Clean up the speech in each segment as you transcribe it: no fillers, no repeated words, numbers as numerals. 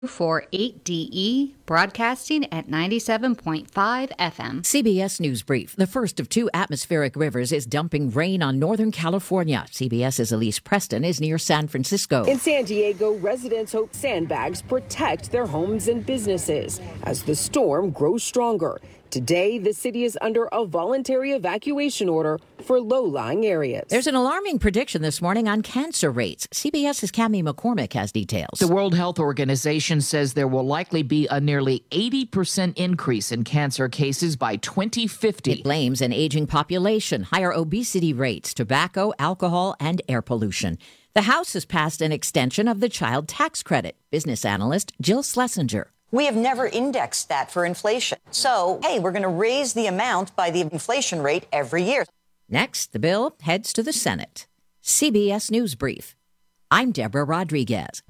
For 8DE, broadcasting at 97.5 FM. CBS News Brief. The first of two atmospheric rivers is dumping rain on Northern California. CBS's Elise Preston is near San Francisco. In San Diego, residents hope sandbags protect their homes and businesses as the storm grows stronger. Today, the city is under a voluntary evacuation order for low-lying areas. There's an alarming prediction this morning on cancer rates. CBS's Cammie McCormick has details. The World Health Organization says there will likely be a nearly 80% increase in cancer cases by 2050. It blames an aging population, higher obesity rates, tobacco, alcohol, and air pollution. The House has passed an extension of the child tax credit. Business analyst Jill Schlesinger. We have never indexed that for inflation. So, hey, we're going to raise the amount by the inflation rate every year. Next, the bill heads to the Senate. CBS News Brief. I'm Deborah Rodriguez.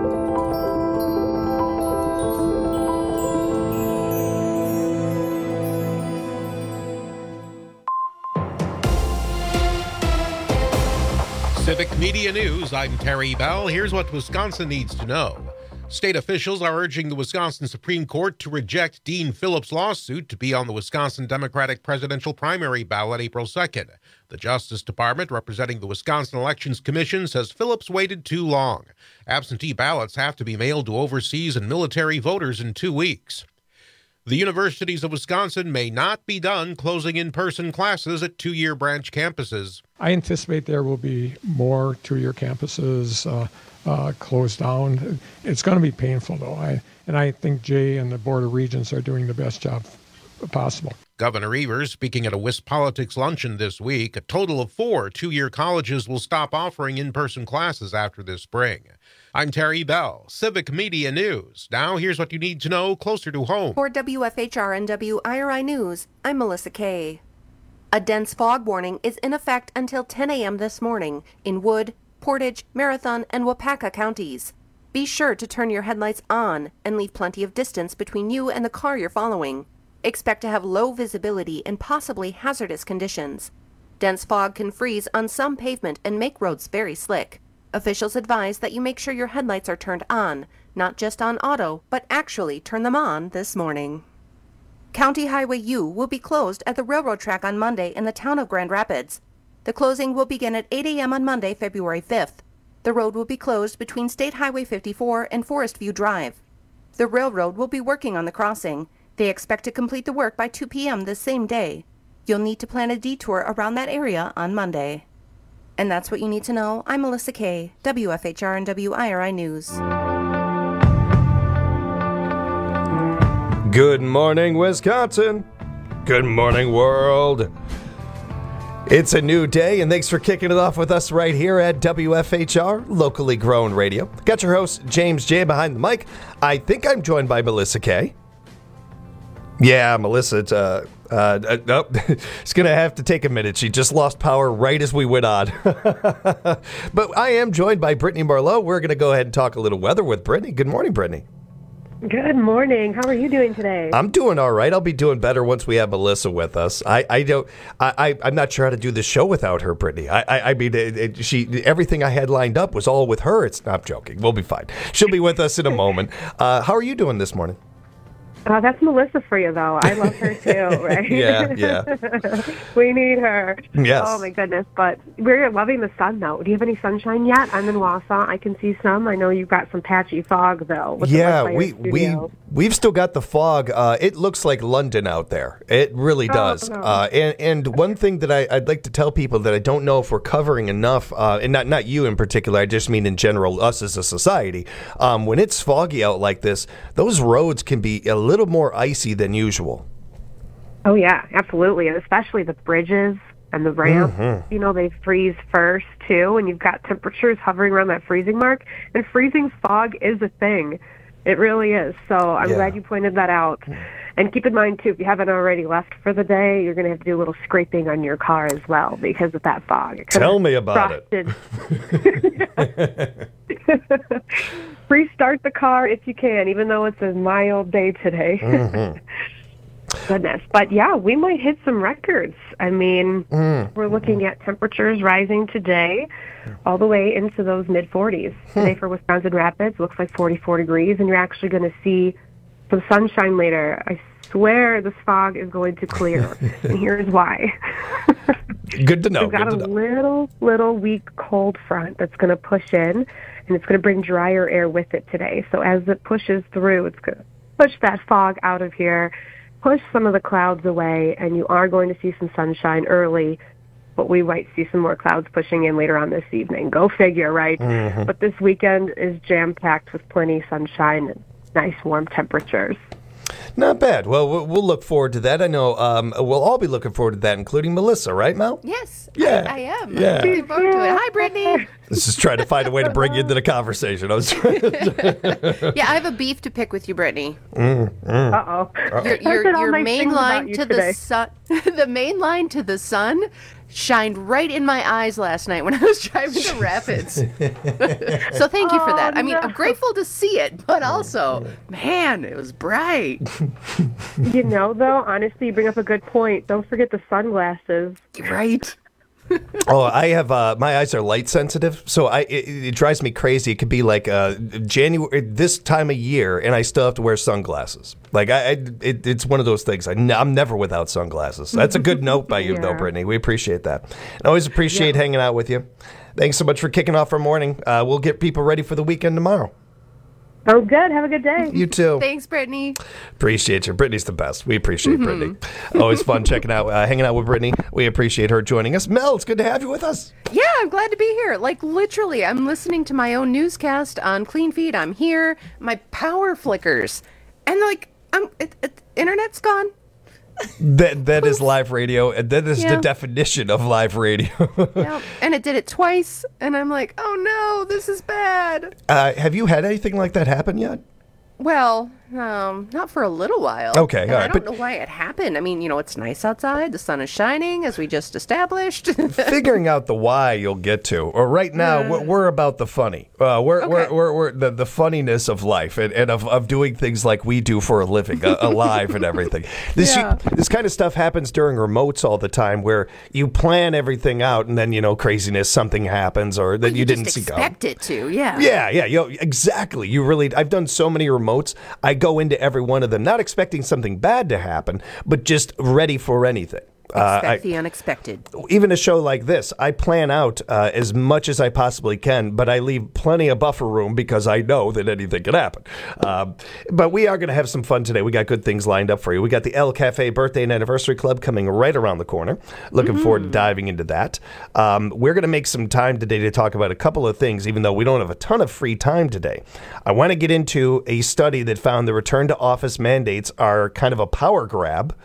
Civic Media News, I'm Terry Bell. Here's what Wisconsin needs to know. State officials are urging the Wisconsin Supreme Court to reject Dean Phillips' lawsuit to be on the Wisconsin Democratic presidential primary ballot April 2nd. The Justice Department, representing the Wisconsin Elections Commission, says Phillips waited too long. Absentee ballots have to be mailed to overseas and military voters in 2 weeks. The universities of Wisconsin may not be done closing in-person classes at two-year branch campuses. I anticipate there will be more two-year campuses closed down. It's going to be painful, though. I think Jay and the Board of Regents are doing the best job possible. Governor Evers speaking at a WisPolitics luncheon this week. A total of 4 two-year colleges will stop offering in-person classes after this spring. I'm Terry Bell, Civic Media News. Now here's what you need to know closer to home. For WFHR and WIRI News, I'm Melissa Kay. A dense fog warning is in effect until 10 a.m. this morning in Wood, Portage, Marathon, and Wapaka counties. Be sure to turn your headlights on and leave plenty of distance between you and the car you're following. Expect to have low visibility and possibly hazardous conditions. Dense fog can freeze on some pavement and make roads very slick. Officials advise that you make sure your headlights are turned on, not just on auto, but actually turn them on this morning. County Highway U will be closed at the railroad track on Monday in the town of Grand Rapids. The closing will begin at 8 a.m. on Monday, February 5th. The road will be closed between State Highway 54 and Forest View Drive. The railroad will be working on the crossing. They expect to complete the work by 2 p.m. this same day. You'll need to plan a detour around that area on Monday. And that's what you need to know. I'm Melissa Kay, WFHR and WIRI News. Good morning, Wisconsin. Good morning, world. It's a new day, and thanks for kicking it off with us right here at WFHR, locally grown radio. Got your host, James J. behind the mic. I think I'm joined by Melissa Kay. Yeah, Melissa, nope. It's going to have to take a minute. She just lost power right as we went on. But I am joined by Brittany Marlowe. We're going to go ahead and talk a little weather with Brittany. Good morning, Brittany. Good morning. How are you doing today? I'm doing all right. I'll be doing better once we have Melissa with us. I'm not sure how to do this show without her, Brittany. I mean, everything I had lined up was all with her. I'm joking. We'll be fine. She'll be with us in a moment. How are you doing this morning? That's Melissa for you, though. I love her, too, right? Yeah. We need her. Yes. Oh, my goodness. But we're loving the sun, though. Do you have any sunshine yet? I'm in Wausau. I can see some. I know you've got some patchy fog, though. Yeah, we've still got the fog. It looks like London out there. It really does. No. And one thing that I'd like to tell people that I don't know if we're covering enough, and not you in particular, I just mean in general, us as a society, when it's foggy out like this, those roads can be a little more icy than usual. Oh, yeah, absolutely. And especially the bridges and the ramps, they freeze first, too, and you've got temperatures hovering around that freezing mark. And freezing fog is a thing. It really is. So I'm glad you pointed that out. And keep in mind, too, if you haven't already left for the day, you're going to have to do a little scraping on your car as well because of that fog. Tell me about it. Restart the car if you can, even though it's a mild day today. Goodness. But yeah, we might hit some records. I mean, we're looking at temperatures rising today all the way into those mid-40s. Today for Wisconsin Rapids looks like 44 degrees, and you're actually going to see some sunshine later. I swear this fog is going to clear, and here's why. Good to know. We've got a little weak cold front that's going to push in, and it's going to bring drier air with it today. So as it pushes through, it's going to push that fog out of here, push some of the clouds away, and you are going to see some sunshine early, but we might see some more clouds pushing in later on this evening. Go figure, right? But this weekend is jam-packed with plenty of sunshine and nice warm temperatures. Not bad. Well, we'll look forward to that. I know we'll all be looking forward to that, including Melissa, right, Mel? Yes, Yeah. I am. Yeah. I'm looking forward to it. Hi, Brittany. This is trying to find a way to bring you into the conversation. I was trying to... Yeah, I have a beef to pick with you, Brittany. Uh-oh. Your main line to the sun, the main line to the sun shined right in my eyes last night when I was driving to Rapids. So thank you for that. I mean, I'm grateful to see it, but also, man, it was bright. You know, though, honestly, you bring up a good point. Don't forget the sunglasses. Right. Oh, I have my eyes are light sensitive, so it drives me crazy. It could be like January this time of year, and I still have to wear sunglasses. Like it's one of those things. I'm never without sunglasses. That's a good note by you, though, Brittany. We appreciate that, and always appreciate hanging out with you. Thanks so much for kicking off our morning. We'll get people ready for the weekend tomorrow. Oh, good. Have a good day. You too. Thanks, Brittany. Appreciate you. Brittany's the best. We appreciate Brittany. Always fun hanging out with Brittany. We appreciate her joining us. Mel, it's good to have you with us. Yeah, I'm glad to be here. Like, literally, I'm listening to my own newscast on Clean Feed. I'm here. My power flickers. And, like, internet's gone. That is live radio, and that is the definition of live radio. Yeah, and it did it twice, and I'm like, oh no, this is bad. Have you had anything like that happen yet? Well, not for a little while. Okay, and all right. I don't know why it happened. I mean, you know, it's nice outside. The sun is shining, as we just established. Figuring out the why you'll get to. Or right now, we're about the funny. We're the funniness of life and of doing things like we do for a living, alive and everything. This kind of stuff happens during remotes all the time, where you plan everything out and then, you know, craziness, something happens, or that you didn't see coming. Expect it to, yeah. Yeah, exactly. I've done so many remotes. I go into every one of them not expecting something bad to happen, but just ready for anything. Expect the unexpected. Even a show like this, I plan out as much as I possibly can, but I leave plenty of buffer room because I know that anything can happen. But we are going to have some fun today. We got good things lined up for you. We got the El Cafe Birthday and Anniversary Club coming right around the corner. Looking forward to diving into that. We're going to make some time today to talk about a couple of things, even though we don't have a ton of free time today. I want to get into a study that found the return to office mandates are kind of a power grab.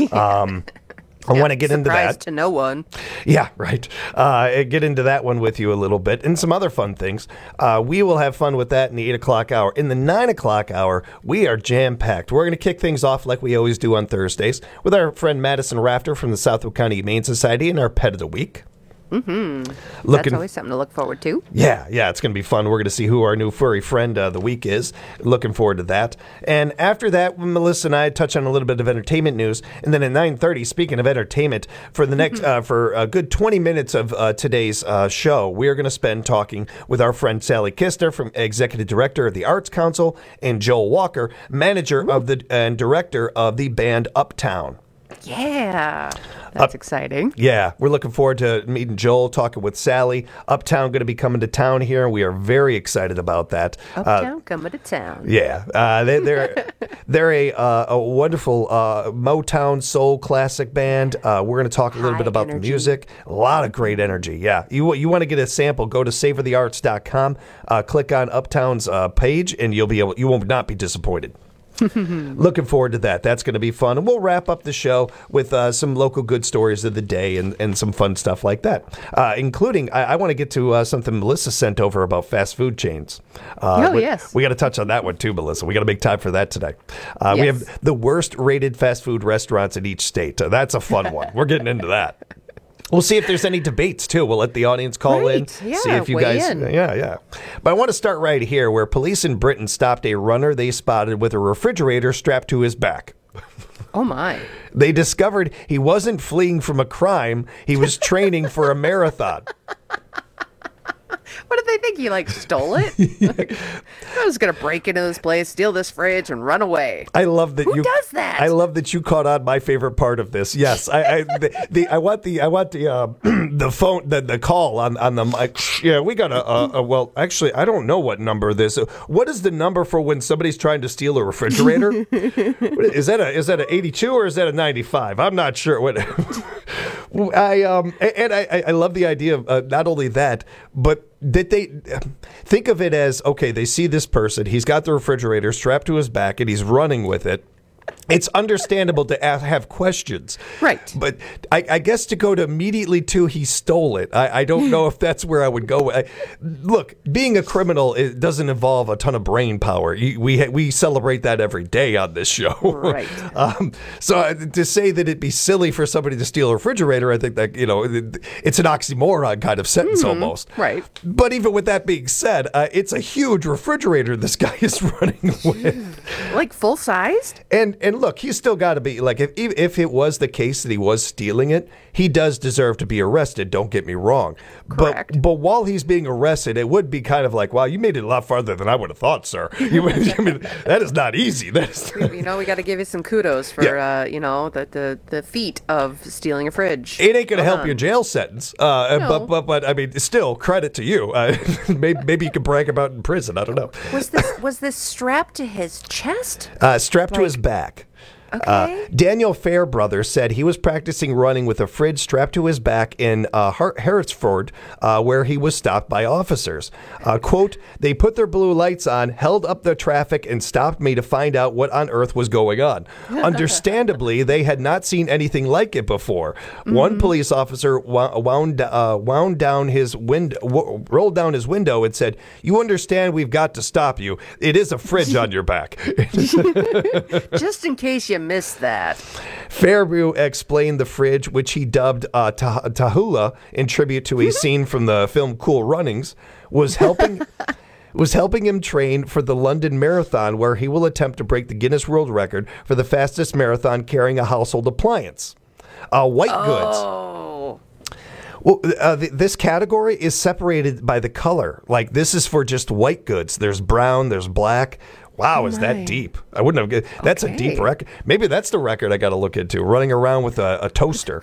I want to get into that. Surprise to no one. Yeah, right. Get into that one with you a little bit and some other fun things. We will have fun with that in the 8 o'clock hour. In the 9 o'clock hour, we are jam-packed. We're going to kick things off like we always do on Thursdays with our friend Madison Rafter from the Southwood County Humane Society and our Pet of the Week. That's always something to look forward to. Yeah, it's going to be fun. We're going to see who our new furry friend of the week is. Looking forward to that. And after that, Melissa and I touch on a little bit of entertainment news. And then at 9:30, speaking of entertainment, for the next for a good 20 minutes of today's show, we are going to spend talking with our friend Sally Kister, from Executive Director of the Arts Council, and Joel Walker, Manager of and Director of the band Uptown. Yeah. That's exciting. Yeah, we're looking forward to meeting Joel, talking with Sally. Uptown going to be coming to town here. We are very excited about that. Uptown coming to town. Yeah, they're a wonderful Motown soul classic band. We're going to talk a little bit about the music. A lot of great energy. Yeah, you want to get a sample? Go to savorthearts.com. Click on Uptown's page, and you won't not be disappointed. Looking forward to that. That's going to be fun. And we'll wrap up the show with some local good stories of the day and some fun stuff like that. Including, I want to get to something Melissa sent over about fast food chains. Yes. We got to touch on that one too, Melissa. We got to make time for that today. We have the worst rated fast food restaurants in each state. That's a fun one. We're getting into that. We'll see if there's any debates, too. We'll let the audience call in. Yeah, see if you guys... in. Yeah. But I want to start right here, where police in Britain stopped a runner they spotted with a refrigerator strapped to his back. Oh, my. They discovered he wasn't fleeing from a crime. He was training for a marathon. What did they think? He, stole it? I was going to break into this place, steal this fridge, and run away. I love that Who does that? I love that you caught on my favorite part of this. Yes, I want the phone, the call on the mic. Yeah, we got well, actually, I don't know what number this. What is the number for when somebody's trying to steal a refrigerator? Is that a 82 or is that a 95? I'm not sure. What I love the idea of not only that, but that they think of it as, okay, they see this person, he's got the refrigerator strapped to his back and he's running with it. It's understandable to have questions. Right. But I guess to go to immediately to he stole it, I don't know if that's where I would go. Look, being a criminal, it doesn't involve a ton of brain power. We celebrate that every day on this show. Right. So to say that it'd be silly for somebody to steal a refrigerator, I think that, it's an oxymoron kind of sentence almost. Right. But even with that being said, it's a huge refrigerator this guy is running with. Like full-sized? And look, he's still got to be, if it was the case that he was stealing it, he does deserve to be arrested, don't get me wrong. Correct. But while he's being arrested, it would be kind of like, wow, you made it a lot farther than I would have thought, sir. That is not easy. We got to give you some kudos for, the feat of stealing a fridge. It ain't going to help your jail sentence. No. But I mean, still, credit to you. Maybe you could brag about it in prison. I don't know. Was this strapped to his chest? Strapped to his back. Okay. Daniel Fairbrother said he was practicing running with a fridge strapped to his back in Hereford, where he was stopped by officers. Quote, they put their blue lights on, held up the traffic, and stopped me to find out what on earth was going on. Understandably, they had not seen anything like it before. Mm-hmm. One police officer rolled down his window and said, you understand we've got to stop you. It is a fridge on your back. Just in case you missed that. Fairview explained the fridge, which he dubbed Tahula in tribute to a scene from the film Cool Runnings, was helping him train for the London Marathon, where he will attempt to break the Guinness World Record for the fastest marathon carrying a household appliance. White goods. Well, this category is separated by the color. Like, this is for just white goods. There's brown, there's black. Wow, is that deep? I wouldn't have. That's a deep record. Maybe that's the record I got to look into. Running around with a toaster.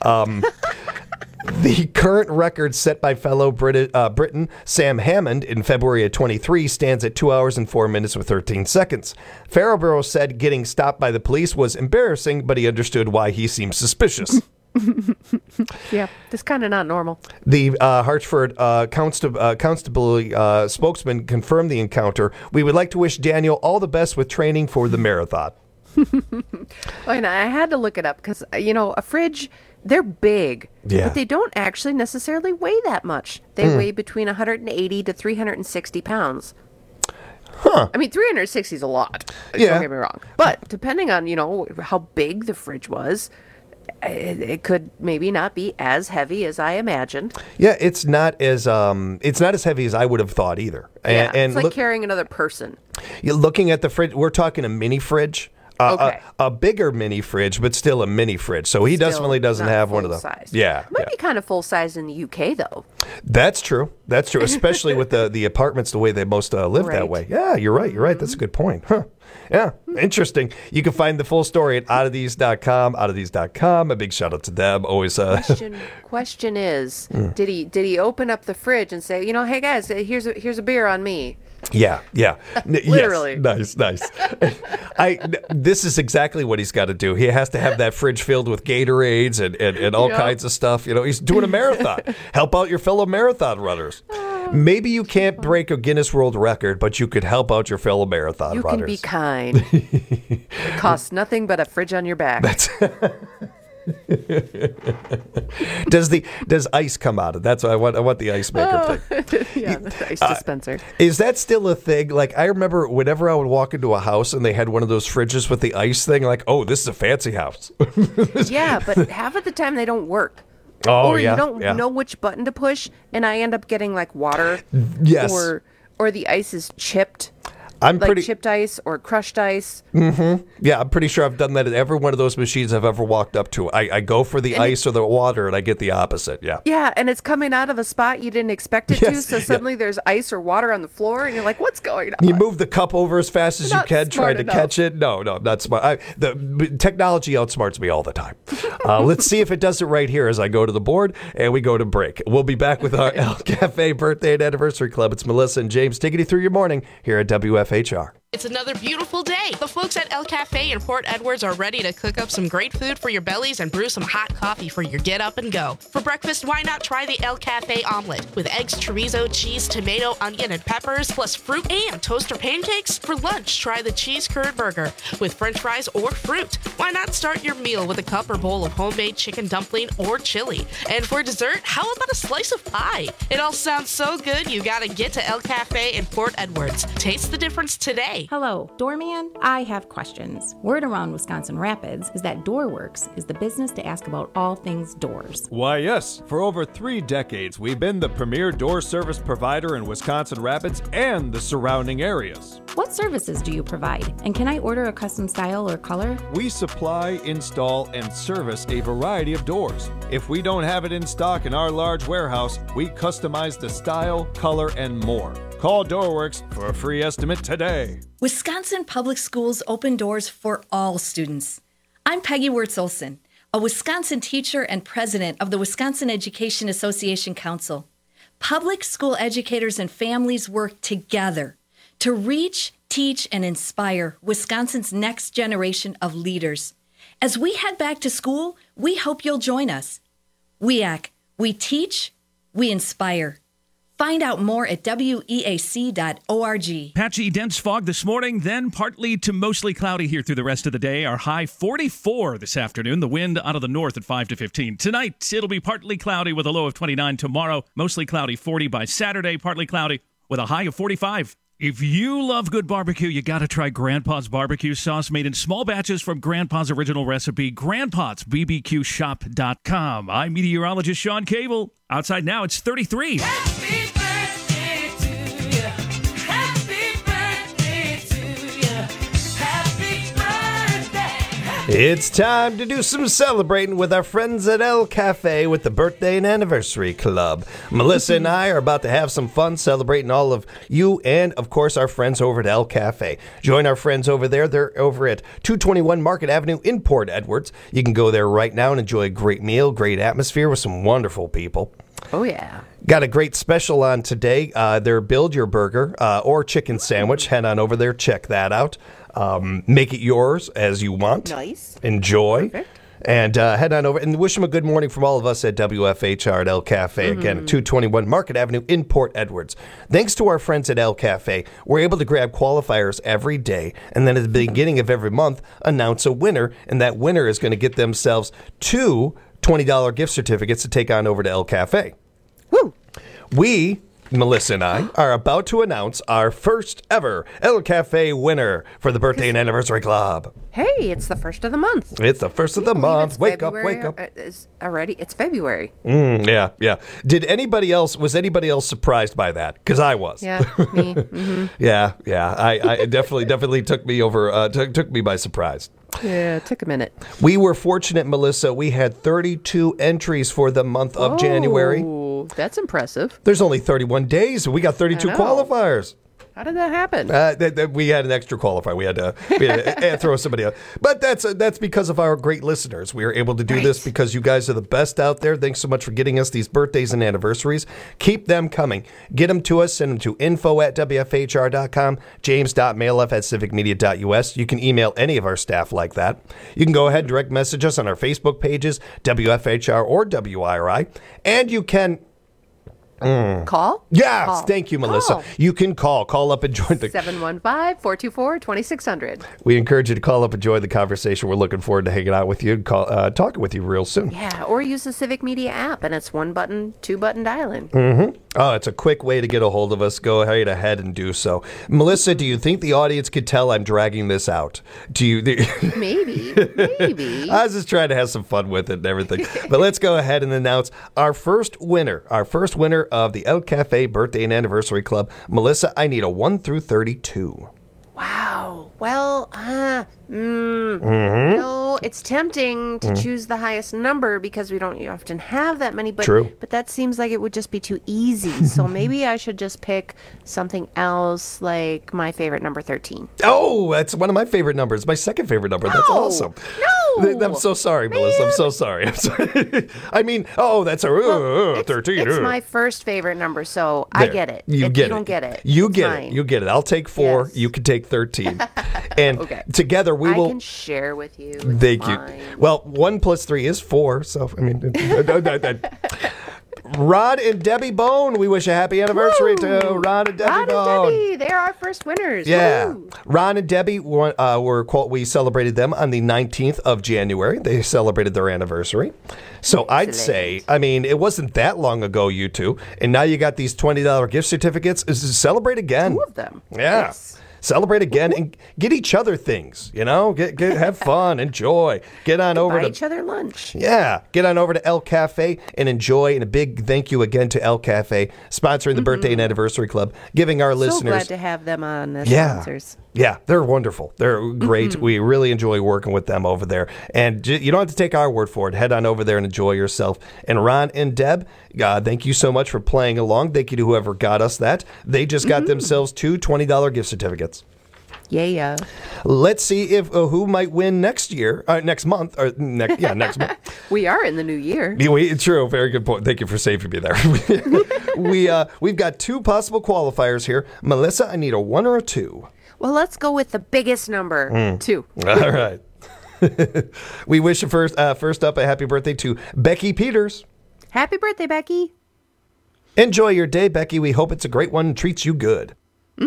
The current record set by fellow Briton Sam Hammond in February of 23 stands at 2 hours and 4 minutes with 13 seconds. Farrowborough said getting stopped by the police was embarrassing, but he understood why he seemed suspicious. Yeah, that's kind of not normal. The Hartford Constable spokesman confirmed the encounter. We would like to wish Daniel all the best with training for the marathon. And I had to look it up because, a fridge, they're big, but they don't actually necessarily weigh that much. They weigh between 180 to 360 pounds. Huh. I mean, 360 is a lot. Don't get me wrong. But depending on, how big the fridge was, it could maybe not be as heavy as I imagined. Yeah, it's not as heavy as I would have thought either. Yeah, it's like carrying another person. You're looking at the fridge. We're talking a mini fridge. A bigger mini fridge, but still a mini fridge. So he definitely doesn't have one of those. Yeah. Might be kind of full size in the UK, though. That's true. Especially with the apartments, the way they most live that way. Yeah, you're right. That's a good point. Huh. Yeah, interesting. You can find the full story at oddities.com. Oddities.com. A big shout out to them. Always. Question is, did he open up the fridge and say, hey guys, here's a beer on me? Yeah. Literally. Yes, nice. This is exactly what he's got to do. He has to have that fridge filled with Gatorades and all kinds of stuff. He's doing a marathon. Help out your fellow marathon runners. Maybe you can't break a Guinness World Record, but you could help out your fellow marathon runners. You can be kind. It costs nothing but a fridge on your back. Does ice come out of it? That's what I want the ice maker thing. Yeah, the ice dispenser. Is that still a thing? Like, I remember whenever I would walk into a house and they had one of those fridges with the ice thing, like, oh, this is a fancy house. Yeah, but half of the time they don't work. Oh, or you don't know which button to push, and I end up getting like water. Yes. Or the ice is chipped. chipped ice or crushed ice. Mm-hmm. Yeah, I'm pretty sure I've done that at every one of those machines I've ever walked up to. I go for the ice or the water, and I get the opposite. Yeah. Yeah, and it's coming out of a spot you didn't expect it to, so suddenly there's ice or water on the floor, and you're like, what's going on? You move the cup over as fast as you can, trying to catch it. No, not smart. The technology outsmarts me all the time. Let's see if it does it right here as I go to the board, and we go to break. We'll be back with our El Cafe Birthday and Anniversary Club. It's Melissa and James taking you through your morning here at WFHR. It's another beautiful day. The folks at El Cafe in Port Edwards are ready to cook up some great food for your bellies and brew some hot coffee for your get up and go. For breakfast, why not try the El Cafe omelet with eggs, chorizo, cheese, tomato, onion, and peppers, plus fruit and toaster pancakes? For lunch, try the cheese curd burger with french fries or fruit. Why not start your meal with a cup or bowl of homemade chicken dumpling or chili? And for dessert, how about a slice of pie? It all sounds so good, you gotta get to El Cafe in Port Edwards. Taste the difference today. Hello, Doorman. I have questions. Word around Wisconsin Rapids is that DoorWorks is the business to ask about all things doors. Why, yes. For over 3 decades, we've been the premier door service provider in Wisconsin Rapids and the surrounding areas. What services do you provide? And can I order a custom style or color? We supply, install, and service a variety of doors. If we don't have it in stock in our large warehouse, we customize the style, color, and more. Call DoorWorks for a free estimate today. Wisconsin Public Schools open doors for all students. I'm Peggy Wirtz-Olson, a Wisconsin teacher and president of the Wisconsin Education Association Council. Public school educators and families work together to reach, teach, and inspire Wisconsin's next generation of leaders. As we head back to school, we hope you'll join us. WEAC, we teach, we inspire. Find out more at weac.org. Patchy dense fog this morning, then partly to mostly cloudy here through the rest of the day. Our high 44 this afternoon. The wind out of the north at 5 to 15. Tonight, it'll be partly cloudy with a low of 29. Tomorrow, mostly cloudy 40. By Saturday, partly cloudy with a high of 45. If you love good barbecue, you got to try Grandpa's barbecue sauce made in small batches from Grandpa's original recipe, grandpa'sbbqshop.com. I'm meteorologist Sean Cable. Outside now, it's 33. Happy birthday to you. Happy birthday to you. Happy birthday. It's time to do some celebrating with our friends at El Cafe with the Birthday and Anniversary Club. Melissa and I are about to have some fun celebrating all of you and, of course, our friends over at El Cafe. Join our friends over there. They're over at 221 Market Avenue in Port Edwards. You can go there right now and enjoy a great meal, great atmosphere with some wonderful people. Oh, yeah. Got a great special on today. Their Build Your Burger or chicken sandwich. Head on over there. Check that out. Make it yours as you want. Nice. Enjoy. Perfect. And head on over and wish them a good morning from all of us at WFHR at El Cafe. Again, at 221 Market Avenue in Port Edwards. Thanks to our friends at El Cafe, we're able to grab qualifiers every day. And then at the beginning of every month, announce a winner. And that winner is going to get themselves 2 $20 gift certificates to take on over to El Cafe. Woo! We, Melissa and I, are about to announce our first ever El Cafe winner for the Birthday and Anniversary Club. Hey, it's the first of the month. It's the first of the month. Wake up, February wake up. Already? It's February. Yeah. Was anybody else surprised by that? Because I was. Yeah, me. Mm-hmm. Yeah. I definitely took me over, took me by surprise. Yeah, it took a minute. We were fortunate, Melissa. We had 32 entries for the month of January. Oh, that's impressive. There's only 31 days. We got 32 qualifiers. How did that happen? We had an extra qualifier. We had to throw somebody out. But that's because of our great listeners. We are able to do this because you guys are the best out there. Thanks so much for getting us these birthdays and anniversaries. Keep them coming. Get them to us. Send them to info@wfhr.com, james.maloff@civicmedia.us. You can email any of our staff like that. You can go ahead and direct message us on our Facebook pages, WFHR or WIRI. And you can... Call? Yes, Call. Thank you, Melissa. You can call up and join the 715-424-2600. We encourage you to call up and join the conversation. We're looking forward to hanging out with you and talking with you real soon. Yeah, or use the Civic Media app, and it's 1-button, 2-button dialing. Oh, it's a quick way to get a hold of us. Go right ahead and do so. Melissa, do you think the audience could tell I'm dragging this out? Do you? Maybe. I was just trying to have some fun with it and everything. But let's go ahead and announce our first winner of the El Cafe Birthday and Anniversary Club. Melissa, I need a 1 through 32. Wow. Well, no, it's tempting to choose the highest number because we don't often have that many. But, True. But that seems like it would just be too easy. So maybe I should just pick something else, like my favorite number 13. Oh, that's one of my favorite numbers. My second favorite number. That's awesome. No. I'm so sorry, Melissa. I'm so sorry. I'm sorry. I mean, that's a 13. It's my first favorite number, so I get it. You don't get it. You It's get mine. it. You get it. I'll take 4. Yes. You can take 13. And together we will. I can share with you. It's Thank you. fine. Well, 1 + 3 is 4. So, I mean, Rod and Debbie Bone, we wish a happy anniversary to Rod and Debbie Rod Bone. and Debbie, they're our first winners. Yeah. Woo. Ron and Debbie, we celebrated them on the 19th of January. They celebrated their anniversary. So I'd say, I mean, it wasn't that long ago, you two. And now you got these $20 gift certificates. Celebrate again. 2 of them. Yeah. Yes. Celebrate again and get each other things, get have fun, enjoy. Get on over Buy to each other lunch. Yeah, get on over to El Cafe and enjoy. And a big thank you again to El Cafe, sponsoring the Birthday and Anniversary Club, giving our So listeners. glad to have them on as Yeah. sponsors. Yeah, they're wonderful. They're great. We really enjoy working with them over there. And you don't have to take our word for it. Head on over there and enjoy yourself. And Ron and Deb, thank you so much for playing along. Thank you to whoever got us that. They just got themselves 2 $20 gift certificates. Yeah. Let's see if who might win next month. Next month. We are in the new year. True. Very good point. Thank you for saving me there. We've got 2 possible qualifiers here. Melissa, I need a 1 or a 2. Well, let's go with the biggest number, 2. All right. We wish you first up a happy birthday to Becky Peters. Happy birthday, Becky. Enjoy your day, Becky. We hope it's a great one and treats you good.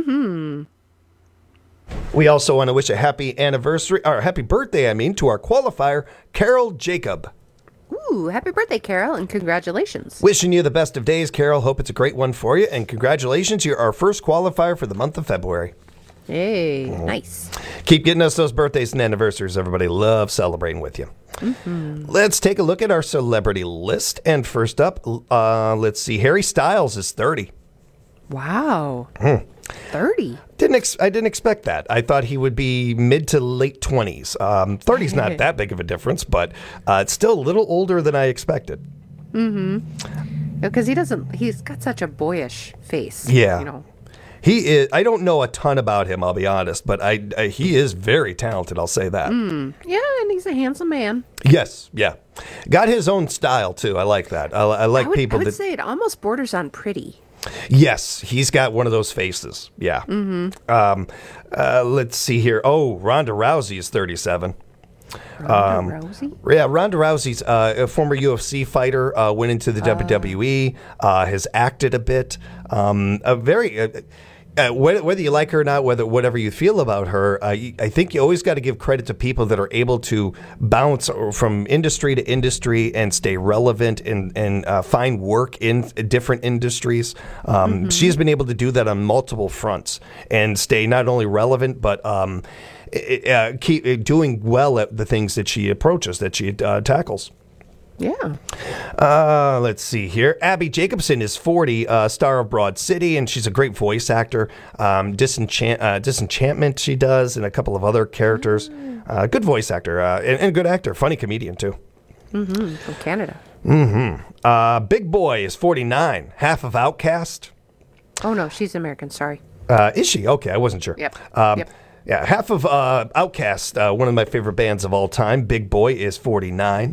We also want to wish a happy birthday, to our qualifier, Carol Jacob. Ooh, happy birthday, Carol, and congratulations. Wishing you the best of days, Carol. Hope it's a great one for you, and congratulations. You're our first qualifier for the month of February. Hey, nice. Keep getting us those birthdays and anniversaries. Everybody loves celebrating with you. Let's take a look at our celebrity list. And first up, let's see. Harry Styles is 30. Wow. 30? I didn't expect that. I thought he would be mid to late 20s. 30's not that big of a difference, but it's still a little older than I expected. Because he's got such a boyish face. Yeah. He is. I don't know a ton about him, I'll be honest, but he is very talented, I'll say that. Yeah, and he's a handsome man. Yes, yeah. Got his own style, too. I like that. I like people I would that... say it almost borders on pretty. Yes, he's got one of those faces. Yeah. Let's see here. Oh, Ronda Rousey is 37. Ronda Rousey? Yeah, Ronda Rousey's a former UFC fighter, went into the WWE, has acted a bit. Whether you like her or not, whatever you feel about her, I think you always got to give credit to people that are able to bounce from industry to industry and stay relevant and find work in different industries. She's been able to do that on multiple fronts and stay not only relevant, but keep doing well at the things that she approaches, that she tackles. Yeah. Let's see here. Abby Jacobson is 40, star of Broad City, and she's a great voice actor. Disenchantment she does, and a couple of other characters. Good voice actor, and good actor. Funny comedian, too. From Canada. Big Boy is 49, half of Outkast. Oh, no, she's American, sorry. Is she? Okay, I wasn't sure. Yep. Yeah, half of Outkast, one of my favorite bands of all time. Big Boy is 49.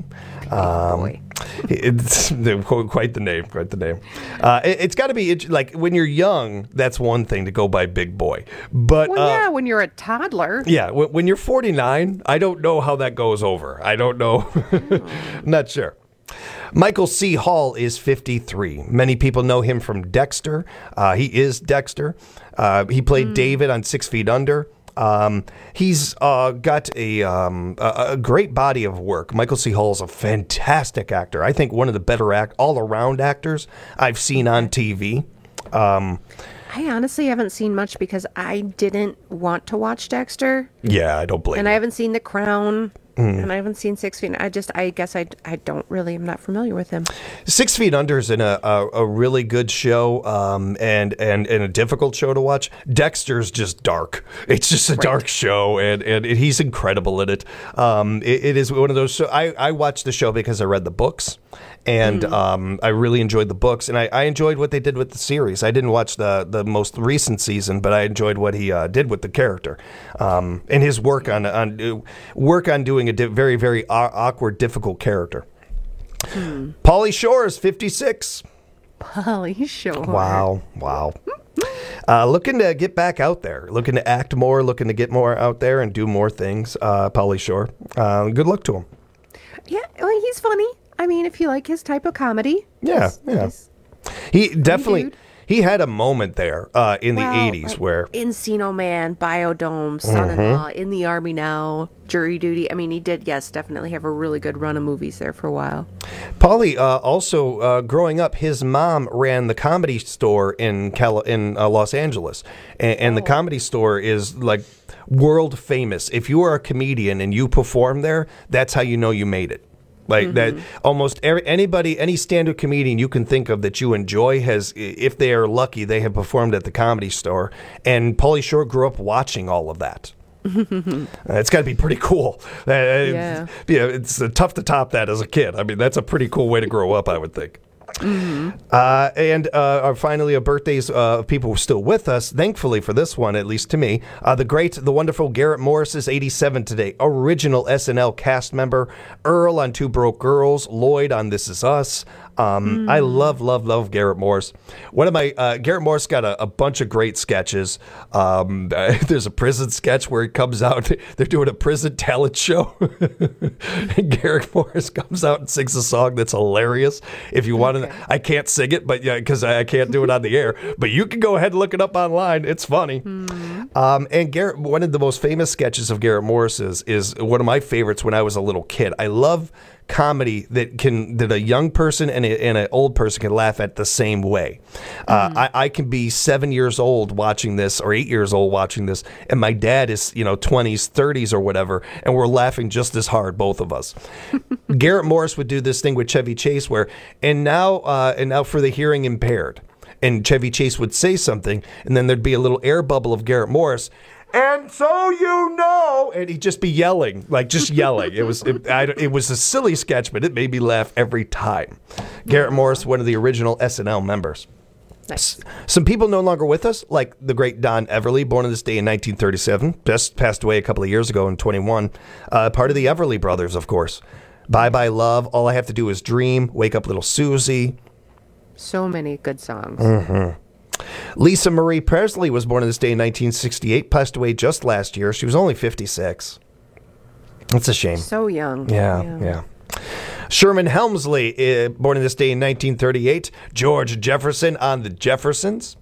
It's quite the name. It's got to be like when you're young. That's one thing to go by Big Boy, but when you're a toddler. Yeah, when you're 49, I don't know how that goes over. I don't know. Not sure. Michael C. Hall is 53. Many people know him from Dexter. He is Dexter. He played David on 6 Feet Under. He's got a great body of work. Michael C. Hall is a fantastic actor. I think one of the better all-around actors I've seen on TV. I honestly haven't seen much because I didn't want to watch Dexter. Yeah, I don't blame And I haven't seen The Crown. And I haven't seen 6 Feet. I guess I don't really. I'm not familiar with him. 6 Feet Under is a really good show, and a difficult show to watch. Dexter's just dark. It's just a dark show, and he's incredible in it. It is one of those. I watched the show because I read the books. And I really enjoyed the books, and I enjoyed what they did with the series. I didn't watch the most recent season, but I enjoyed what he did with the character, and his work on doing a very, very awkward, difficult character. Pauly Shore is 56. Pauly Shore. Wow. Looking to get back out there, looking to act more, looking to get more out there and do more things. Pauly Shore. Good luck to him. Yeah, well, he's funny. I mean, if you like his type of comedy. Yeah. He definitely, he had a moment there in the 80s where... Encino Man, Biodome, Son-in-Law, In the Army Now, Jury Duty. I mean, he did, definitely have a really good run of movies there for a while. Pauly, also, growing up, his mom ran the Comedy Store in Los Angeles. And the Comedy Store is like world famous. If you are a comedian and you perform there, that's how you know you made it. Like that, almost any stand-up comedian you can think of that you enjoy has, if they are lucky, they have performed at the Comedy Store. And Pauly Shore grew up watching all of that. It's got to be pretty cool. It's tough to top that as a kid. I mean, that's a pretty cool way to grow up, I would think. And finally, birthdays of people still with us. Thankfully for this one, at least to me, the wonderful Garrett Morris is 87 today. Original SNL cast member. Earl on Two Broke Girls. Lloyd on This Is Us. I love Garrett Morris. One of my Garrett Morris got a bunch of great sketches. There's a prison sketch where he comes out. They're doing a prison talent show, and Garrett Morris comes out and sings a song that's hilarious. If you want to, I can't sing it, but because I can't do it on the air. But you can go ahead and look it up online. It's funny. And Garrett, one of the most famous sketches of Garrett Morris is one of my favorites when I was a little kid. I love comedy that a young person and an old person can laugh at the same way. I can be 7 years old watching this or 8 years old watching this, and my dad is 20s, 30s or whatever, and we're laughing just as hard, both of us. Garrett Morris would do this thing with Chevy Chase where, and now for the hearing impaired, and Chevy Chase would say something, and then there'd be a little air bubble of Garrett Morris. And so and he'd just be yelling, It was a silly sketch, but it made me laugh every time. Garrett Morris, one of the original SNL members. Nice. Some people no longer with us, like the great Don Everly, born on this day in 1937, just passed away a couple of years ago in 21. Part of the Everly Brothers, of course. Bye Bye Love, All I Have to Do Is Dream, Wake Up Little Susie. So many good songs. Lisa Marie Presley was born on this day in 1968, passed away just last year. She was only 56. That's a shame. So young. Yeah. Sherman Helmsley, born on this day in 1938. George Jefferson on the Jeffersons.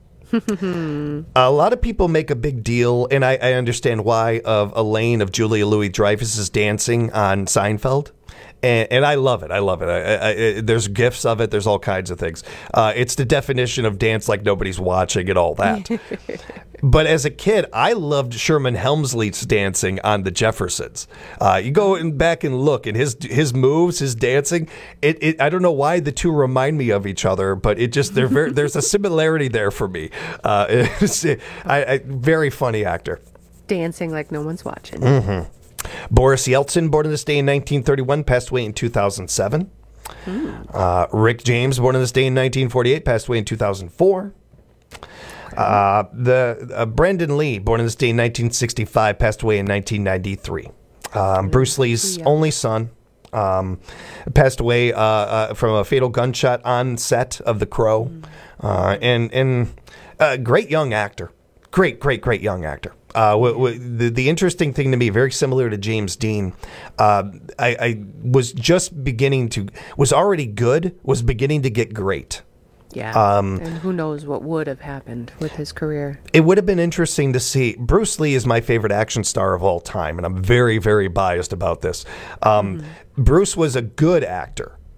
A lot of people make a big deal, and I understand why, of Elaine of Julia Louis-Dreyfus's dancing on Seinfeld. And I love it. There's gifs of it. There's all kinds of things. It's the definition of dance like nobody's watching and all that. But as a kid, I loved Sherman Helmsley's dancing on the Jeffersons. You go back and look, and his moves, his dancing. I don't know why the two remind me of each other, but there's a similarity there for me. Very funny actor. Dancing like no one's watching. Boris Yeltsin, born on this day in 1931, passed away in 2007. Rick James, born on this day in 1948, passed away in 2004. Brandon Lee, born on this day in 1965, passed away in 1993. Bruce Lee's only son, passed away from a fatal gunshot on set of The Crow. And great young actor. Great young actor. The interesting thing to me, very similar to James Dean, I was beginning to get great. Yeah, and who knows what would have happened with his career. It would have been interesting to see. Bruce Lee is my favorite action star of all time, and I'm very, very biased about this. Bruce was a good actor.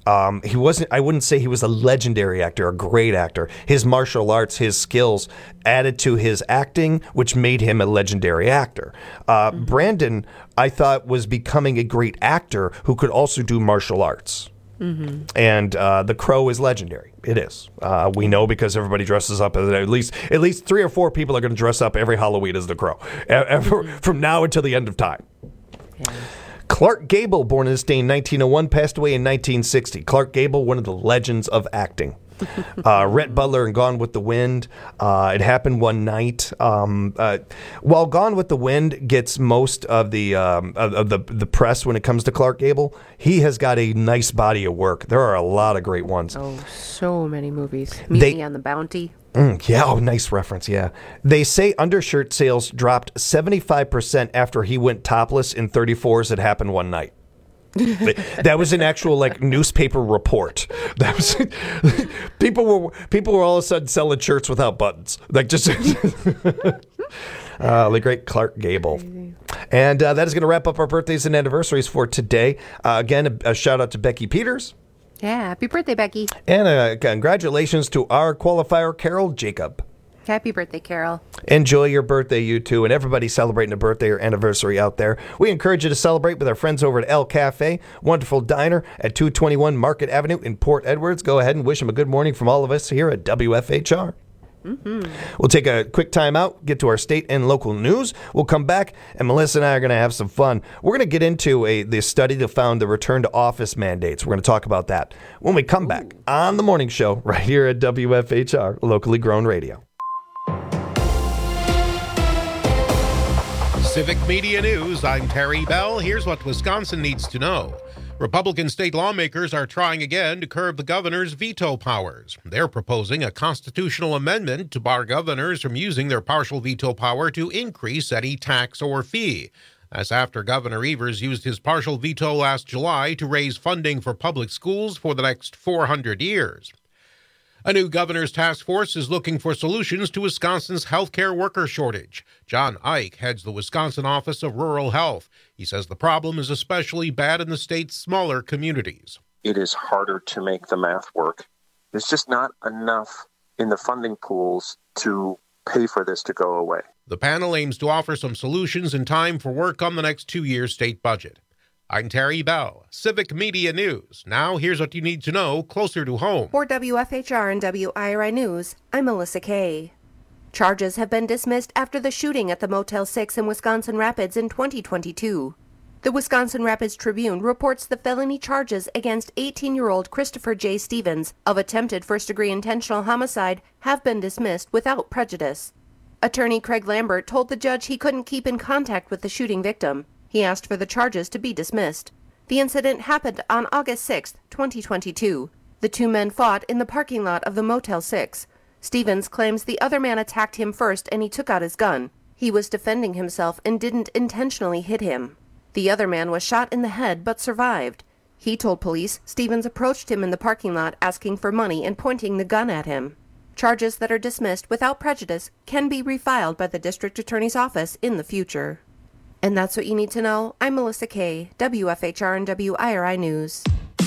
He wasn't. I wouldn't say he was a legendary actor, a great actor. His martial arts, his skills added to his acting, which made him a legendary actor. Brandon, I thought, was becoming a great actor who could also do martial arts. Mm-hmm. And The Crow is legendary. It is. We know because everybody dresses up. At least 3 or 4 people are going to dress up every Halloween as The Crow, from now until the end of time. Yeah. Clark Gable, born in this day in 1901, passed away in 1960. Clark Gable, one of the legends of acting. Rhett Butler and Gone with the Wind. It happened one night. While Gone with the Wind gets most of the press when it comes to Clark Gable, he has got a nice body of work. There are a lot of great ones. Oh, so many movies. Meet Me on the Bounty. Nice reference, yeah. They say undershirt sales dropped 75% after he went topless in 34s. It happened one night. That was an actual newspaper report. That was people were all of a sudden selling shirts without buttons, the great Clark Gable. And that is going to wrap up our birthdays and anniversaries for today. Again, a shout out to Becky Peters. Yeah, happy birthday, Becky. And congratulations to our qualifier, Carol Jacob. Happy birthday, Carol. Enjoy your birthday, you too, and everybody celebrating a birthday or anniversary out there. We encourage you to celebrate with our friends over at El Cafe, wonderful diner at 221 Market Avenue in Port Edwards. Go ahead and wish them a good morning from all of us here at WFHR. Mm-hmm. We'll take a quick time out, get to our state and local news. We'll come back, and Melissa and I are going to have some fun. We're going to get into the study that found the return to office mandates. We're going to talk about that when we come back on the morning show right here at WFHR, locally grown radio. Civic Media News, I'm Terry Bell. Here's what Wisconsin needs to know. Republican state lawmakers are trying again to curb the governor's veto powers. They're proposing a constitutional amendment to bar governors from using their partial veto power to increase any tax or fee. That's after Governor Evers used his partial veto last July to raise funding for public schools for the next 400 years. A new governor's task force is looking for solutions to Wisconsin's healthcare worker shortage. John Ike heads the Wisconsin Office of Rural Health. He says the problem is especially bad in the state's smaller communities. It is harder to make the math work. There's just not enough in the funding pools to pay for this to go away. The panel aims to offer some solutions in time for work on the next 2-year state budget. I'm Terry Bell, Civic Media News. Now here's what you need to know closer to home. For WFHR and WIRI News, I'm Melissa Kay. Charges have been dismissed after the shooting at the Motel 6 in Wisconsin Rapids in 2022. The Wisconsin Rapids Tribune reports the felony charges against 18-year-old Christopher J. Stevens of attempted first-degree intentional homicide have been dismissed without prejudice. Attorney Craig Lambert told the judge he couldn't keep in contact with the shooting victim. He asked for the charges to be dismissed. The incident happened on August 6, 2022. The two men fought in the parking lot of the Motel 6. Stevens claims the other man attacked him first and he took out his gun. He was defending himself and didn't intentionally hit him. The other man was shot in the head but survived. He told police Stevens approached him in the parking lot asking for money and pointing the gun at him. Charges that are dismissed without prejudice can be refiled by the district attorney's office in the future. And that's what you need to know. I'm Melissa Kay, WFHR and WIRI News.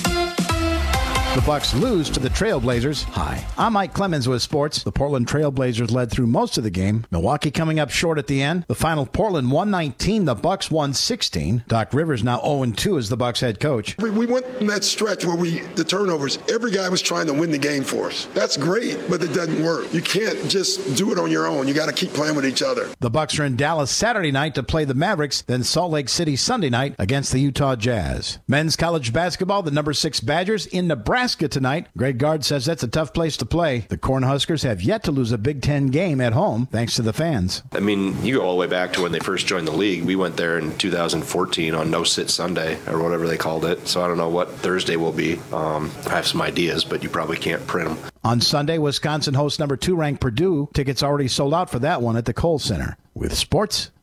The Bucks lose to the Trailblazers. Hi, I'm Mike Clemens with sports. The Portland Trailblazers led through most of the game. Milwaukee coming up short at the end. The final, Portland 119, the Bucks 116. Doc Rivers now 0-2 as the Bucks head coach. We went in that stretch where the turnovers, every guy was trying to win the game for us. That's great, but it doesn't work. You can't just do it on your own. You got to keep playing with each other. The Bucks are in Dallas Saturday night to play the Mavericks, then Salt Lake City Sunday night against the Utah Jazz. Men's college basketball, the number 6 Badgers in Nebraska tonight. Greg Gard says that's a tough place to play. The Cornhuskers have yet to lose a Big Ten game at home, thanks to the fans. I mean, you go all the way back to when they first joined the league. We went there in 2014 on No Sit Sunday, or whatever they called it. So I don't know what Thursday will be. I have some ideas, but you probably can't print them. On Sunday, Wisconsin hosts number 2 ranked Purdue. Tickets already sold out for that one at the Kohl Center. With sports,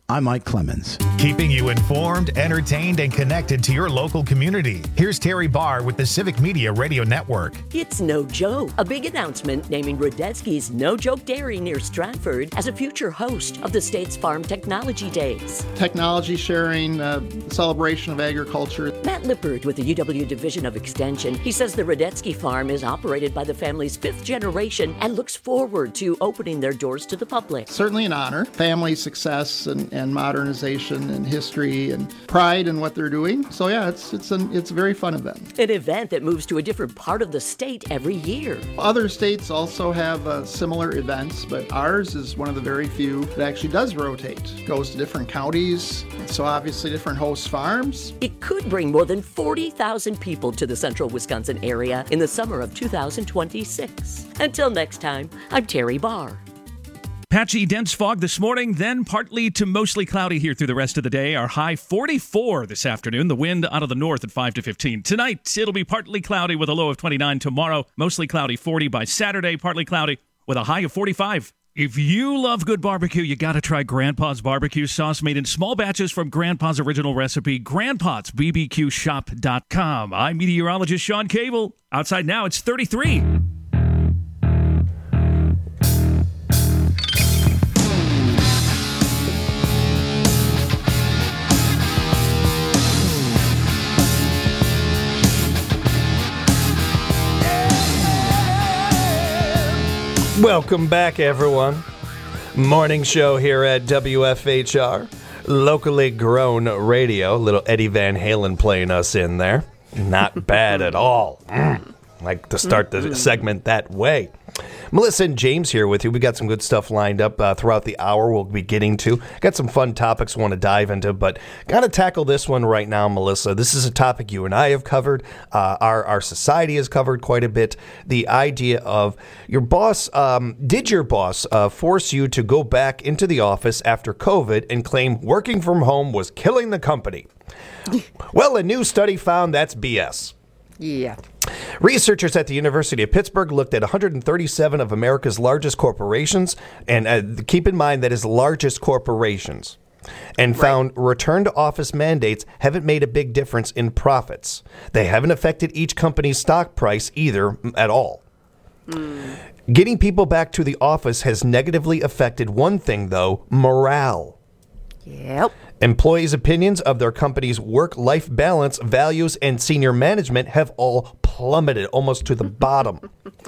I'm Mike Clemens. Keeping you informed, entertained, and connected to your local community. Here's Terry Barr with the Civic Media Radio Network. It's no joke. A big announcement naming Radetzky's No Joke Dairy near Stratford as a future host of the state's Farm Technology Days. Technology sharing, celebration of agriculture. Matt Lippert with the UW Division of Extension. He says the Radetzky farm is operated by the family's 5th generation and looks forward to opening their doors to the public. Certainly an honor. Family success and modernization and history and pride in what they're doing. So yeah, it's a very fun event. An event that moves to a different part of the state every year. Other states also have similar events, but ours is one of the very few that actually does rotate. Goes to different counties, so obviously different host farms. It could bring more than 40,000 people to the central Wisconsin area in the summer of 2026. Until next time, I'm Terry Barr. Patchy dense fog this morning, then partly to mostly cloudy here through the rest of the day. Our high 44 this afternoon. The wind out of the north at 5 to 15. Tonight, it'll be partly cloudy with a low of 29. Tomorrow, mostly cloudy 40. By Saturday, partly cloudy with a high of 45. If you love good barbecue, you got to try Grandpa's barbecue sauce made in small batches from Grandpa's original recipe, grandpa'sbbqshop.com. I'm meteorologist Sean Cable. Outside now, it's 33. Welcome back, everyone. Morning show here at WFHR, locally grown radio. Little Eddie Van Halen playing us in there. Not bad at all. Like to start the segment that way. Melissa and James here with you. We got some good stuff lined up throughout the hour we'll be getting to. Got some fun topics we want to dive into, but got to tackle this one right now, Melissa. This is a topic you and I have covered. Our society has covered quite a bit. The idea of your boss, did your boss force you to go back into the office after COVID and claim working from home was killing the company? Well, a new study found that's BS. Yeah. Researchers at the University of Pittsburgh looked at 137 of America's largest corporations, and keep in mind that is largest corporations, and found return to office mandates haven't made a big difference in profits. They haven't affected each company's stock price either at all. Getting people back to the office has negatively affected one thing, though: morale. Yep. Employees' opinions of their company's work-life balance, values, and senior management have all plummeted almost to the bottom.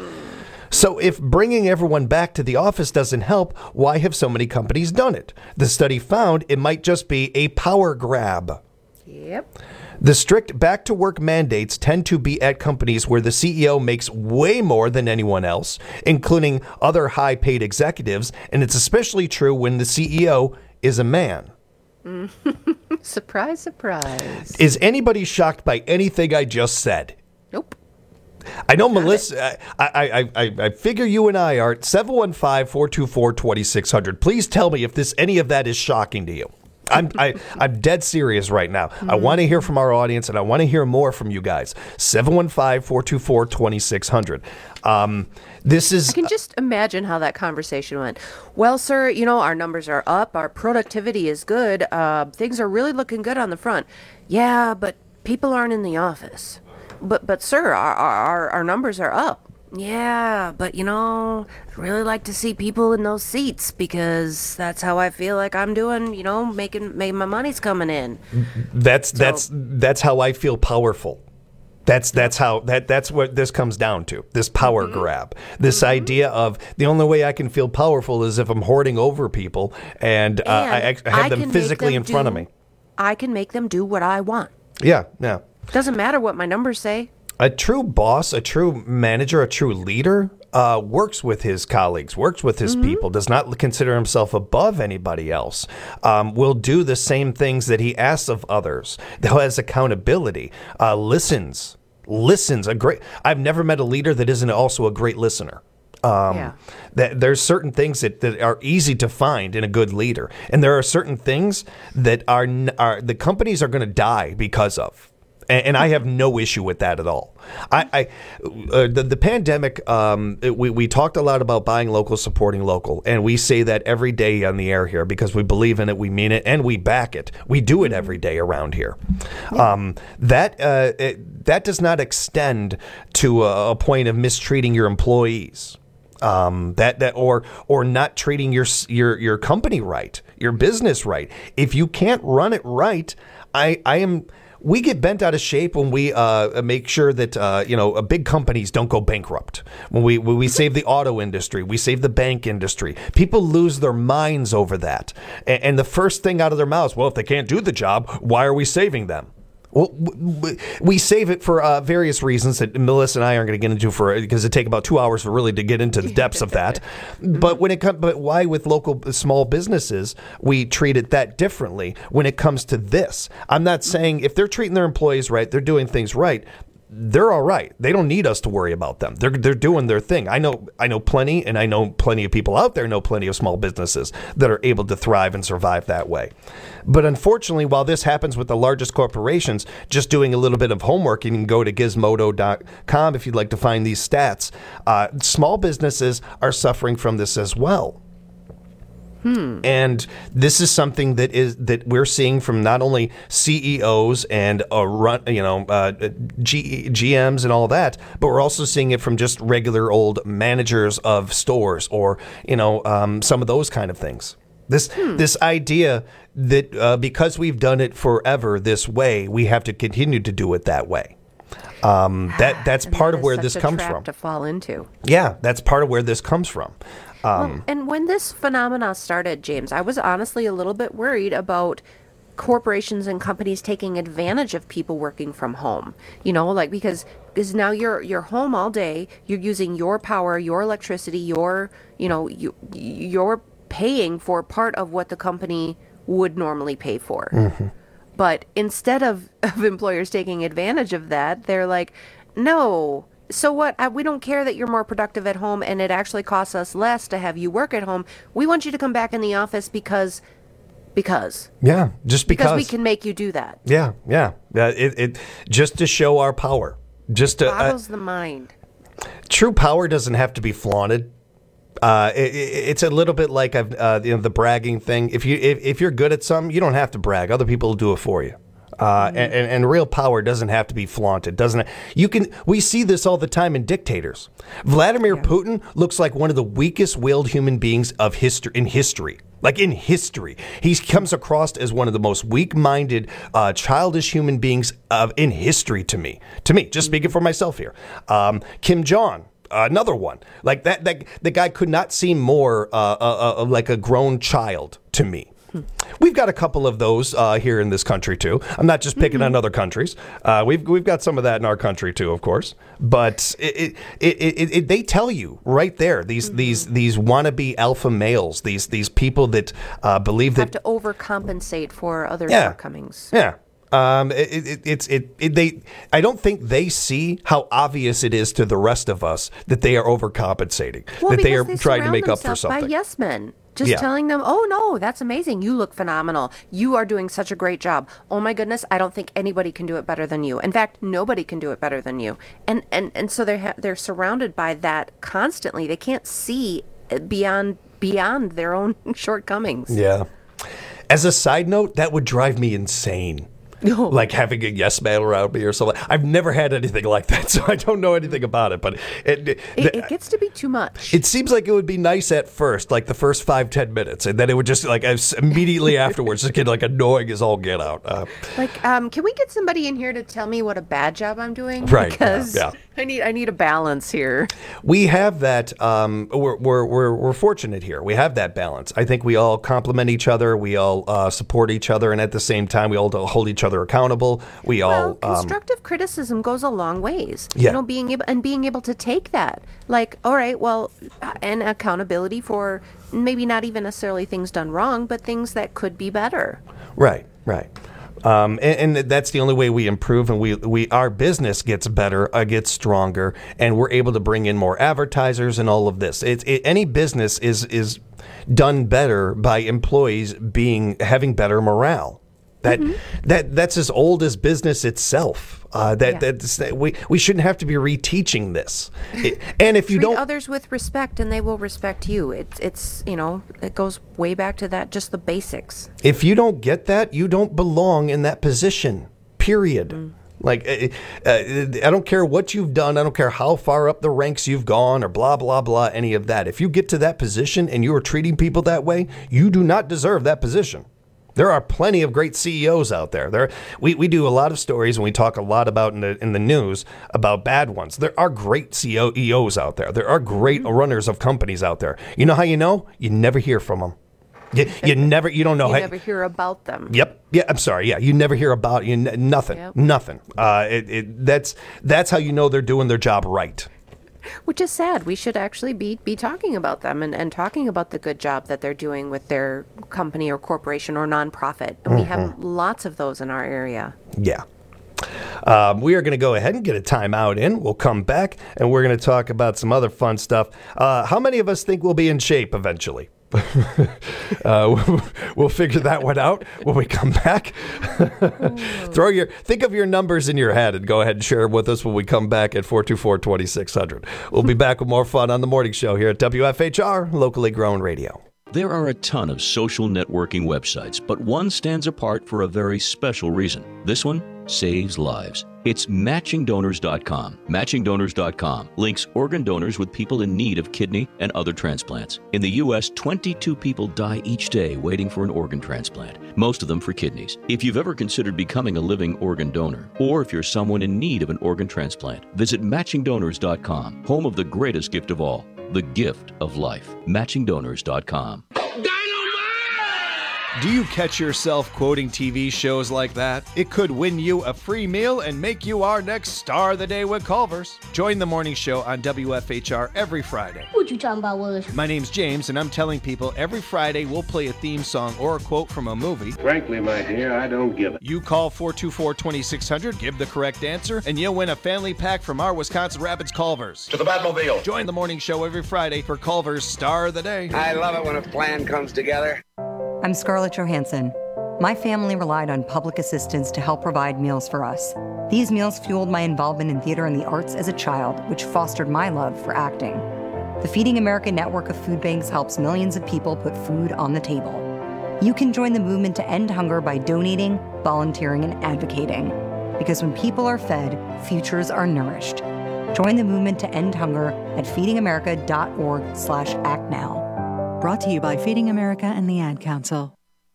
So if bringing everyone back to the office doesn't help, why have so many companies done it? The study found it might just be a power grab. Yep. The strict back-to-work mandates tend to be at companies where the CEO makes way more than anyone else, including other high-paid executives, and it's especially true when the CEO is a man. Surprise, surprise. Is anybody shocked by anything I just said? Nope. I know, Melissa, I figure you and I are at 715-424-2600. Please tell me if any of that is shocking to you. I'm dead serious right now. I want to hear from our audience, and I want to hear more from you guys. 715-424-2600. This is. I can just imagine how that conversation went. Well, sir, our numbers are up. Our productivity is good. Things are really looking good on the front. Yeah, but people aren't in the office. But sir, our numbers are up. Yeah, but I'd really like to see people in those seats because that's how I feel like I'm doing, making my money's coming in. That's how I feel powerful. That's what this comes down to. This power grab. This idea of the only way I can feel powerful is if I'm hoarding over people and I have them physically in front of me. I can make them do what I want. Yeah. Doesn't matter what my numbers say. A true boss, a true manager, a true leader works with his colleagues, works with his people, does not consider himself above anybody else, will do the same things that he asks of others, has accountability, listens. I've never met a leader that isn't also a great listener. There's certain things that are easy to find in a good leader, and there are certain things that are the companies are going to die because of. And I have no issue with that at all. The pandemic, we talked a lot about buying local, supporting local, and we say that every day on the air here because we believe in it, we mean it, and we back it. We do it every day around here. Yeah. That does not extend to a point of mistreating your employees. Or not treating your company right, your business right. If you can't run it right, we get bent out of shape when we make sure that big companies don't go bankrupt. When we save the auto industry, we save the bank industry. People lose their minds over that, and the first thing out of their mouths, well, if they can't do the job, why are we saving them? Well, we save it for various reasons that Melissa and I aren't going to get into because it take about 2 hours to get into the depths of that. But why with local small businesses we treat it that differently when it comes to this? I'm not saying if they're treating their employees right, they're doing things right. They're all right. They don't need us to worry about them. They're doing their thing. I know plenty, and I know plenty of people out there know plenty of small businesses that are able to thrive and survive that way. But unfortunately, while this happens with the largest corporations, just doing a little bit of homework, you can go to gizmodo.com if you'd like to find these stats. Small businesses are suffering from this as well. And this is something that we're seeing from not only CEOs and GMs and all that, but we're also seeing it from just regular old managers of stores or some of those kind of things. This idea that because we've done it forever this way, we have to continue to do it that way. That's part of where this comes from. To fall into. Yeah, that's part of where this comes from. And when this phenomena started, James, I was honestly a little bit worried about corporations and companies taking advantage of people working from home. Because now you're home all day, you're using your power, your electricity, you're paying for part of what the company would normally pay for. Mm-hmm. But instead of employers taking advantage of that, they're like, no. So what? We don't care that you're more productive at home and it actually costs us less to have you work at home. We want you to come back in the office because. Yeah, just because. Because we can make you do that. Yeah. It just to show our power. Just to boggles the mind. True power doesn't have to be flaunted. It's a little bit like the bragging thing. If you're good at something, you don't have to brag. Other people will do it for you. And real power doesn't have to be flaunted. We see this all the time in dictators. Vladimir Putin looks like one of the weakest-willed human beings in history. Like in history, he comes across as one of the most weak-minded, childish human beings in history to me. Just speaking for myself here. Kim Jong. Another one like that. The guy could not seem more like a grown child to me. We've got a couple of those here in this country too. I'm not just picking on other countries. We've got some of that in our country too, of course. But they tell you right there these wannabe alpha males, these people that believe that have to overcompensate for other shortcomings. Yeah. I don't think they see how obvious it is to the rest of us that they are overcompensating, that they are trying to make up for something. By yes men. Just telling them, oh, no, that's amazing. You look phenomenal. You are doing such a great job. Oh, my goodness, I don't think anybody can do it better than you. In fact, nobody can do it better than you. And so they're surrounded by that constantly. They can't see beyond their own shortcomings. Yeah. As a side note, that would drive me insane. Like having a yes man around me or something. I've never had anything like that, so I don't know anything about it. But it gets to be too much. It seems like it would be nice at first, like the first 5-10 minutes, and then it would just immediately afterwards just get annoying as all get out. Can we get somebody in here to tell me what a bad job I'm doing? Right. Because yeah. I need a balance here. We have that. We're fortunate here. We have that balance. I think we all complement each other. We all support each other, and at the same time, we all hold each other accountable. Constructive criticism goes a long ways. Yeah. Being able to take that, all right, well, and accountability for maybe not even necessarily things done wrong, but things that could be better. Right. And that's the only way we improve, and our business gets better, gets stronger, and we're able to bring in more advertisers and all of this. Any business is done better by employees having better morale. That's as old as business itself. We shouldn't have to be reteaching this. And if you treat don't others with respect, and they will respect you. It's it goes way back to that, just the basics. If you don't get that, you don't belong in that position. Period. Like, I don't care what you've done. I don't care how far up the ranks you've gone or blah, blah, blah, any of that. If you get to that position and you are treating people that way, you do not deserve that position. There are plenty of great CEOs out there. We do a lot of stories and we talk a lot about in the news about bad ones. There are great CEOs out there. There are great runners of companies out there. You know how you know? You never hear from them. You don't know. You never hear about them. Yep. Yeah, I'm sorry. Yeah, you never hear about nothing. Yep. Nothing. That's how you know they're doing their job right. Which is sad. We should actually be talking about them and talking about the good job that they're doing with their company or corporation or nonprofit. And we have lots of those in our area. Yeah. We are going to go ahead and get a timeout in. We'll come back and we're going to talk about some other fun stuff. How many of us think we'll be in shape eventually? We'll figure that one out when we come back. Think of your numbers in your head and go ahead and share them with us when we come back at 424-2600. We'll be back with more fun on the morning show here at WFHR, locally grown radio. There are a ton of social networking websites, but one stands apart for a very special reason. This one saves lives. It's MatchingDonors.com. MatchingDonors.com links organ donors with people in need of kidney and other transplants. In the U.S., 22 people die each day waiting for an organ transplant, most of them for kidneys. If you've ever considered becoming a living organ donor, or if you're someone in need of an organ transplant, visit MatchingDonors.com, home of the greatest gift of all, the gift of life. MatchingDonors.com. Do you catch yourself quoting TV shows like that? It could win you a free meal and make you our next star of the day with Culver's. Join the morning show on WFHR every Friday. What you talking about, Willis? My name's James, and I'm telling people every Friday we'll play a theme song or a quote from a movie. Frankly, my dear, I don't give it. You call 424-2600, give the correct answer, and you'll win a family pack from our Wisconsin Rapids Culver's. To the Batmobile. Join the morning show every Friday for Culver's Star of the Day. I love it when a plan comes together. I'm Scarlett Johansson. My family relied on public assistance to help provide meals for us. These meals fueled my involvement in theater and the arts as a child, which fostered my love for acting. The Feeding America network of food banks helps millions of people put food on the table. You can join the movement to end hunger by donating, volunteering, and advocating. Because when people are fed, futures are nourished. Join the movement to end hunger at feedingamerica.org/actnow. Brought to you by Feeding America and the Ad Council.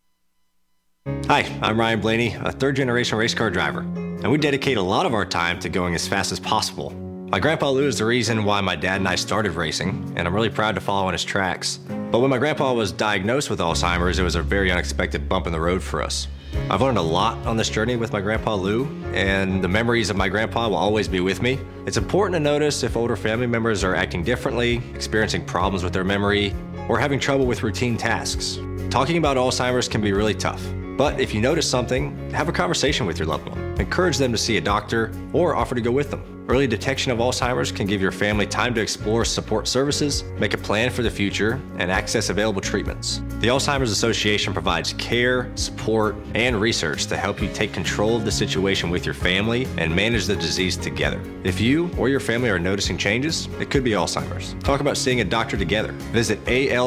Hi, I'm Ryan Blaney, a third-generation race car driver, and we dedicate a lot of our time to going as fast as possible. My grandpa Lou is the reason why my dad and I started racing, and I'm really proud to follow in his tracks. But when my grandpa was diagnosed with Alzheimer's, it was a very unexpected bump in the road for us. I've learned a lot on this journey with my grandpa Lou, and the memories of my grandpa will always be with me. It's important to notice if older family members are acting differently, experiencing problems with their memory, or having trouble with routine tasks. Talking about Alzheimer's can be really tough, but if you notice something, have a conversation with your loved one. Encourage them to see a doctor or offer to go with them. Early detection of Alzheimer's can give your family time to explore support services, make a plan for the future, and access available treatments. The Alzheimer's Association provides care, support, and research to help you take control of the situation with your family and manage the disease together. If you or your family are noticing changes, it could be Alzheimer's. Talk about seeing a doctor together. Visit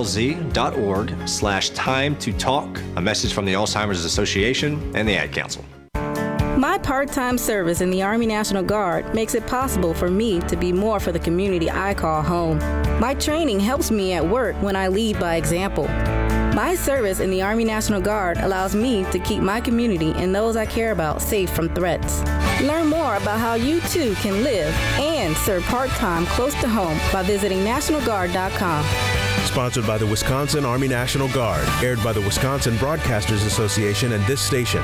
alz.org/time to talk. A message from the Alzheimer's Association and the Ad Council. My part-time service in the Army National Guard makes it possible for me to be more for the community I call home. My training helps me at work when I lead by example. My service in the Army National Guard allows me to keep my community and those I care about safe from threats. Learn more about how you too can live and serve part-time close to home by visiting NationalGuard.com. Sponsored by the Wisconsin Army National Guard, aired by the Wisconsin Broadcasters Association and this station.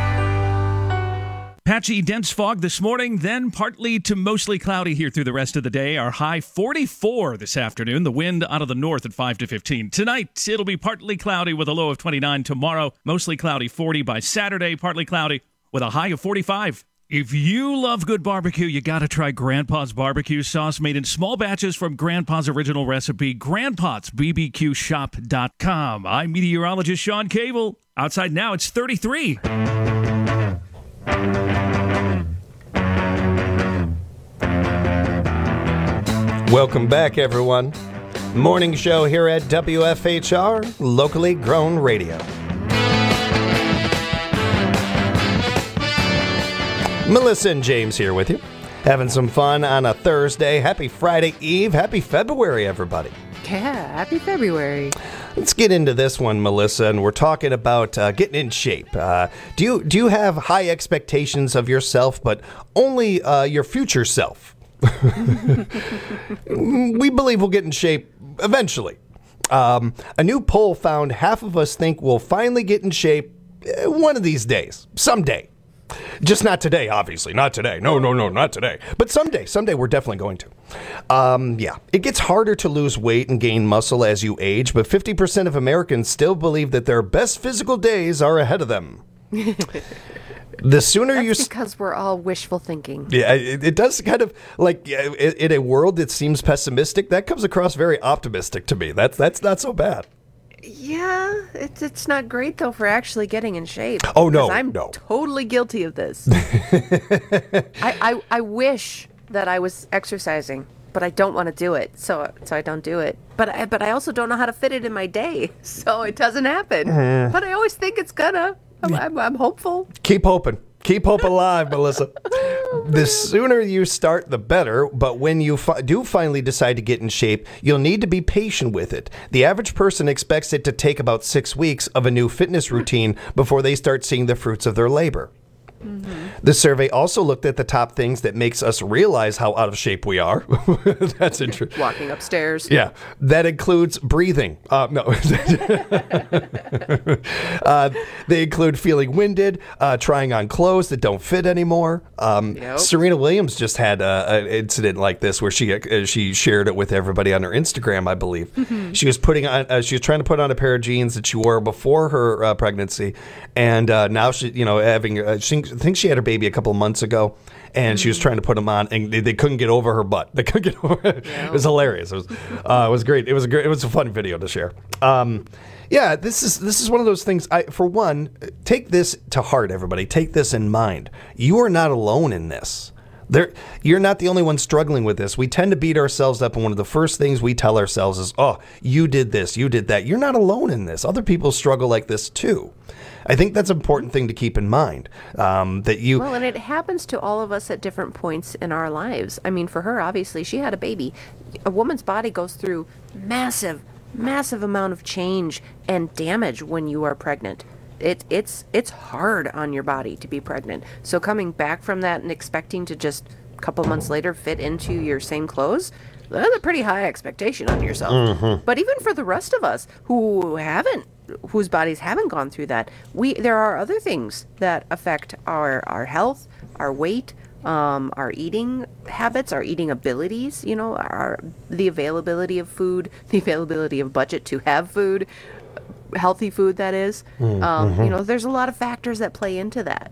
Patchy dense fog this morning, then partly to mostly cloudy here through the rest of the day. Our high 44 this afternoon. The wind out of the north at 5 to 15. Tonight, it'll be partly cloudy with a low of 29. Tomorrow, mostly cloudy 40. By Saturday, partly cloudy with a high of 45. If you love good barbecue, you got to try Grandpa's barbecue sauce made in small batches from Grandpa's original recipe, grandpa'sbbqshop.com. I'm meteorologist Sean Cable. Outside now, it's 33. Welcome back, everyone. Morning show here at WFHR, locally grown radio. Melissa and James here with you. Having some fun on a Thursday. Happy Friday Eve. Happy February, everybody. Yeah, happy February. Let's get into this one, Melissa, and we're talking about getting in shape. Do you have high expectations of yourself, but only your future self? We believe we'll get in shape eventually. A new poll found half of us think we'll finally get in shape one of these days, someday. Just not today, obviously. Not today. No, not today. But someday. Someday we're definitely going to. It gets harder to lose weight and gain muscle as you age, but 50% of Americans still believe that their best physical days are ahead of them. The sooner That's because we're all wishful thinking. Yeah, it does kind of, like, in a world that seems pessimistic, that comes across very optimistic to me. That's not so bad. Yeah, it's not great, though, for actually getting in shape. Oh, no, I'm totally guilty of this. I wish that I was exercising, but I don't want to do it, so I don't do it. But I also don't know how to fit it in my day, so it doesn't happen. Mm-hmm. But I always think it's gonna. I'm hopeful. Keep hoping. Keep hope alive, Melissa. The sooner you start, the better. But when you do finally decide to get in shape, you'll need to be patient with it. The average person expects it to take about 6 weeks of a new fitness routine before they start seeing the fruits of their labor. Mm-hmm. The survey also looked at the top things that makes us realize how out of shape we are. That's interesting. Walking upstairs. Yeah, that includes breathing. No. They include feeling winded, trying on clothes that don't fit anymore. Serena Williams just had an incident like this where she shared it with everybody on her Instagram, I believe. Mm-hmm. She was trying to put on a pair of jeans that she wore before her pregnancy, and now she, having I think she had her baby a couple of months ago, and she was trying to put them on, and they couldn't get over her butt. They couldn't get over it. Yeah. It was hilarious. It was great. It was a fun video to share. This is one of those things. For one, take this to heart, everybody. Take this in mind. You are not alone in this. You're not the only one struggling with this. We tend to beat ourselves up, and one of the first things we tell ourselves is, "Oh, you did this, you did that." You're not alone in this. Other people struggle like this too. I think that's an important thing to keep in mind. Well, and it happens to all of us at different points in our lives. I mean, for her, obviously, she had a baby. A woman's body goes through massive amount of change and damage when you are pregnant. It's hard on your body to be pregnant. So coming back from that and expecting to just a couple months later fit into your same clothes, that's a pretty high expectation on yourself. Mm-hmm. But even for the rest of us whose bodies haven't gone through that, there are other things that affect our health, our weight, our eating habits, our eating abilities, the availability of food, the availability of budget to have food, healthy food, that is. There's a lot of factors that play into that.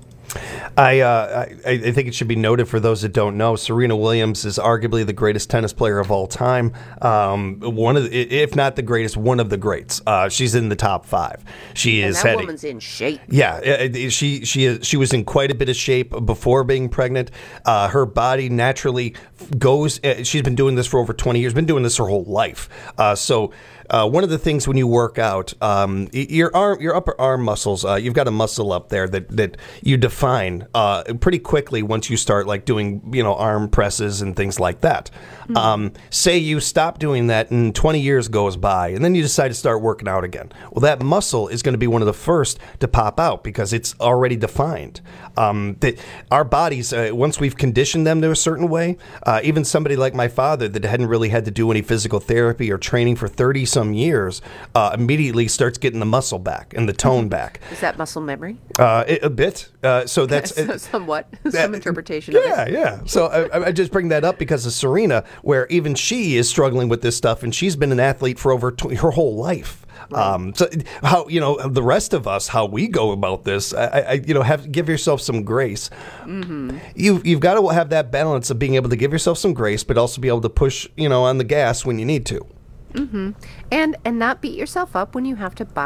I think it should be noted for those that don't know, Serena Williams is arguably the greatest tennis player of all time. If not the greatest, one of the greats. She's in the top 5. That woman's in shape. Yeah, she was in quite a bit of shape before being pregnant. Her body naturally goes. She's been doing this for over 20 years. Been doing this her whole life. One of the things when you work out, your upper arm muscles, you've got a muscle up there that you define pretty quickly once you start like doing arm presses and things like that. Mm-hmm. Say you stop doing that and 20 years goes by, and then you decide to start working out again. Well, that muscle is going to be one of the first to pop out because it's already defined. Our bodies, once we've conditioned them to a certain way, even somebody like my father that hadn't really had to do any physical therapy or training for 30-some years, immediately starts getting the muscle back and the tone back. Is that muscle memory? A bit. So that's somewhat some interpretation of it. Yeah. So I just bring that up because of Serena, where even she is struggling with this stuff, and she's been an athlete for over her whole life. Right. So how the rest of us, how we go about this, give yourself some grace. Mm-hmm. You've got to have that balance of being able to give yourself some grace, but also be able to push on the gas when you need to. Mm-hmm. And not beat yourself up when you have to buy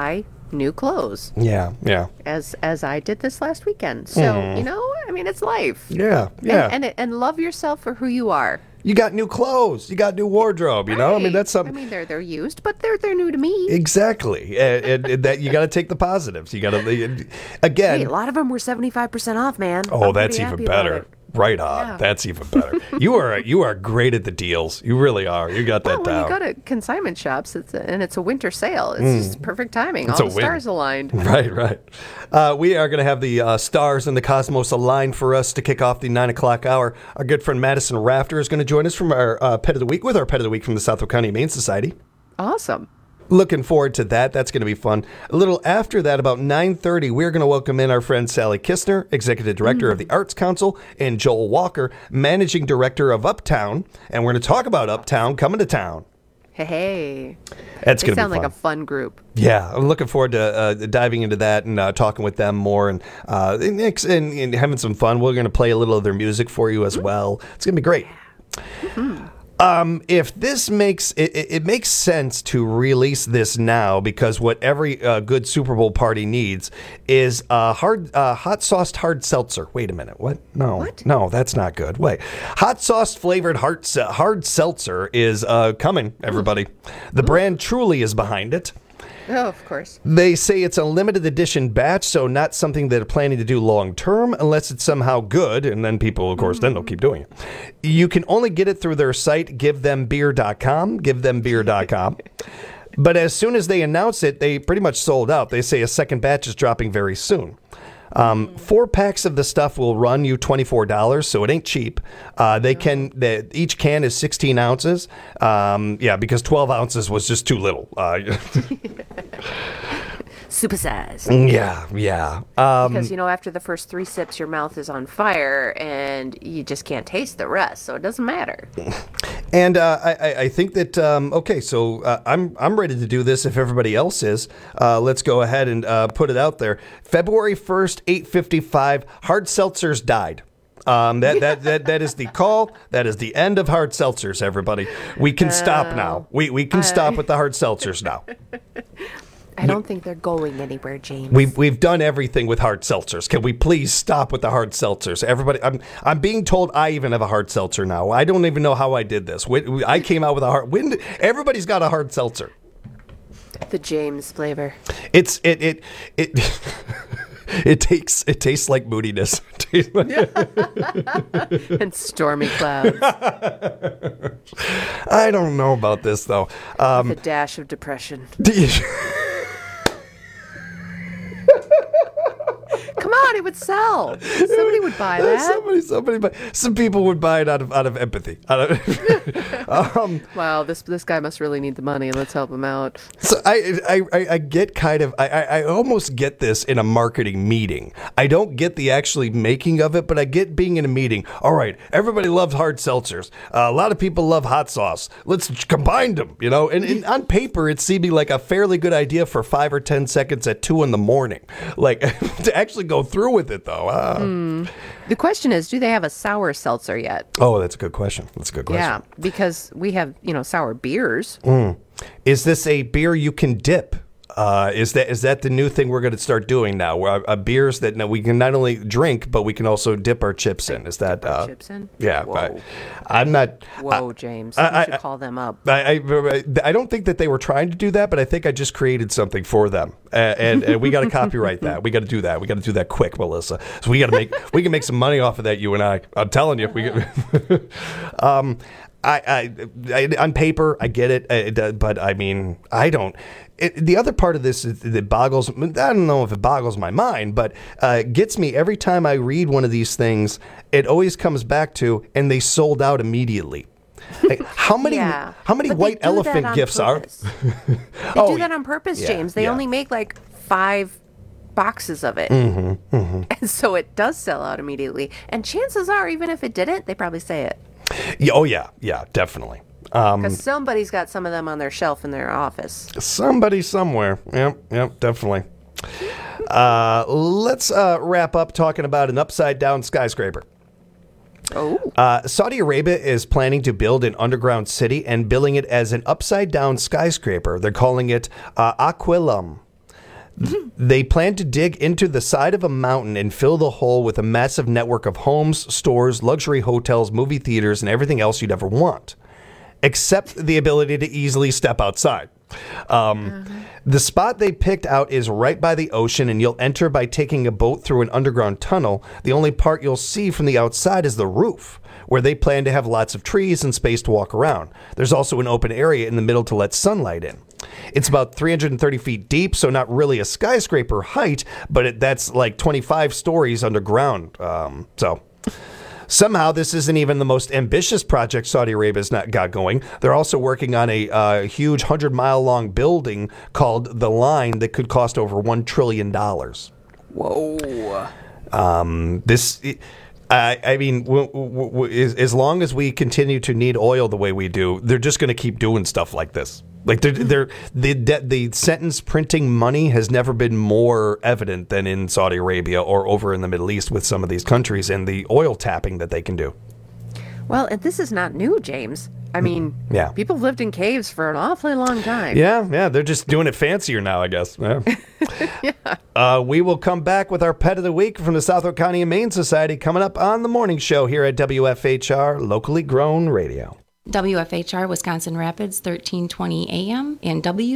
new clothes. Yeah. As I did this last weekend. So, I mean, it's life. Yeah. And love yourself for who you are. You got new clothes. You got new wardrobe. You know, I mean, that's something. I mean, they're used, but they're new to me. Exactly, and that you got to take the positives. You got to again. Hey, a lot of them were 75% off, man. Oh, that's even better. Right on. Yeah. That's even better. You are great at the deals. You really are. You got that down. When you go to consignment shops, it's a winter sale. It's just perfect timing. All the stars aligned. Right. We are going to have the stars and the cosmos aligned for us to kick off the 9 o'clock hour. Our good friend Madison Rafter is going to join us from our Pet of the Week with our Pet of the Week from the Southwick County Humane Society. Awesome. Looking forward to that. That's going to be fun. A little after that, about 9:30, we're going to welcome in our friend Sally Kistner, Executive Director of the Arts Council, and Joel Walker, Managing Director of Uptown. And we're going to talk about Uptown coming to town. Hey. That's going to be fun. They sound like a fun group. Yeah, I'm looking forward to diving into that and talking with them more and having some fun. We're going to play a little of their music for you as well. It's going to be great. Mm-hmm. If this makes it makes sense to release this now, because what every good Super Bowl party needs is hot sauced hard seltzer. Wait a minute, what? No, that's not good. Wait, hot sauce flavored hard seltzer is coming. Everybody, the brand Truly is behind it. Oh, of course. They say it's a limited edition batch, so not something they're planning to do long term unless it's somehow good, and then people, of course, then they'll keep doing it. You can only get it through their site, givethembeer.com. But as soon as they announce it, they pretty much sold out. They say a second batch is dropping very soon. 4 packs of the stuff will run you $24, so it ain't cheap. Each can is 16 ounces. Because 12 ounces was just too little. Supersized. Yeah. Because, after the first 3 sips, your mouth is on fire, and you just can't taste the rest, so it doesn't matter. And I think that, I'm ready to do this if everybody else is. Let's go ahead and put it out there. February 1st, 8:55, hard seltzers died. That is the call. That is the end of hard seltzers, everybody. We can stop now. We can stop with the hard seltzers now. I don't think they're going anywhere, James. We've done everything with hard seltzers. Can we please stop with the hard seltzers? Everybody, I'm being told I even have a hard seltzer now. I don't even know how I did this. I came out with a hard. Everybody's got a hard seltzer. The James flavor. It tastes like moodiness. And stormy clouds. I don't know about this though. With a dash of depression. Come on, it would sell. Somebody would buy that. Some people would buy it out of empathy. Wow, this guy must really need the money. Let's help him out. So I get I almost get this in a marketing meeting. I don't get the actually making of it, but I get being in a meeting. All right, everybody loves hard seltzers. A lot of people love hot sauce. Let's combine them, And on paper, it seemed like a fairly good idea for 5 or 10 seconds at 2 a.m. Like to actually go through with it, though. The question is, do they have a sour seltzer yet? Oh, that's a good question. Yeah, because we have, sour beers. Is this a beer you can dip? Is that the new thing we're going to start doing now? Beers that we can not only drink, but we can also dip our chips in. Is that chips in? Yeah. Whoa. I'm not. Whoa, James. You should call them up. I don't think that they were trying to do that, but I think I just created something for them, and we got to copyright that. We got to do that. We got to do that quick, Melissa. So we can make some money off of that. You and I. I'm telling you, we can. I on paper, I get it, but I mean, I don't. The other part of this is that boggles. I don't know if it boggles my mind, but gets me every time I read one of these things. It always comes back to, and they sold out immediately. Like, how many white elephant gifts are? They do that on purpose, James. They only make like 5 boxes of it. And so it does sell out immediately. And chances are, even if it didn't, they probably say it. Yeah, definitely. Because somebody's got some of them on their shelf in their office. Somebody somewhere. Yep, definitely. Let's wrap up talking about an upside-down skyscraper. Saudi Arabia is planning to build an underground city and billing it as an upside-down skyscraper. They're calling it Aquilum. They plan to dig into the side of a mountain and fill the hole with a massive network of homes, stores, luxury hotels, movie theaters, and everything else you'd ever want, except the ability to easily step outside. The spot they picked out is right by the ocean, and you'll enter by taking a boat through an underground tunnel. The only part you'll see from the outside is the roof, where they plan to have lots of trees and space to walk around. There's also an open area in the middle to let sunlight in. It's about 330 feet deep, so not really a skyscraper height, but that's like 25 stories underground. Somehow, this isn't even the most ambitious project Saudi Arabia's got going. They're also working on a huge 100-mile-long building called The Line that could cost over $1 trillion. Whoa. As long as we continue to need oil the way we do, they're just going to keep doing stuff like this. Like the sentence printing money has never been more evident than in Saudi Arabia or over in the Middle East with some of these countries and the oil tapping that they can do. Well, this is not new, James. I mean, people lived in caves for an awfully long time. Yeah, they're just doing it fancier now, I guess. Yeah. We will come back with our Pet of the Week from the Southwark County Humane Society coming up on the morning show here at WFHR, locally grown radio. WFHR Wisconsin Rapids, 1320 AM, and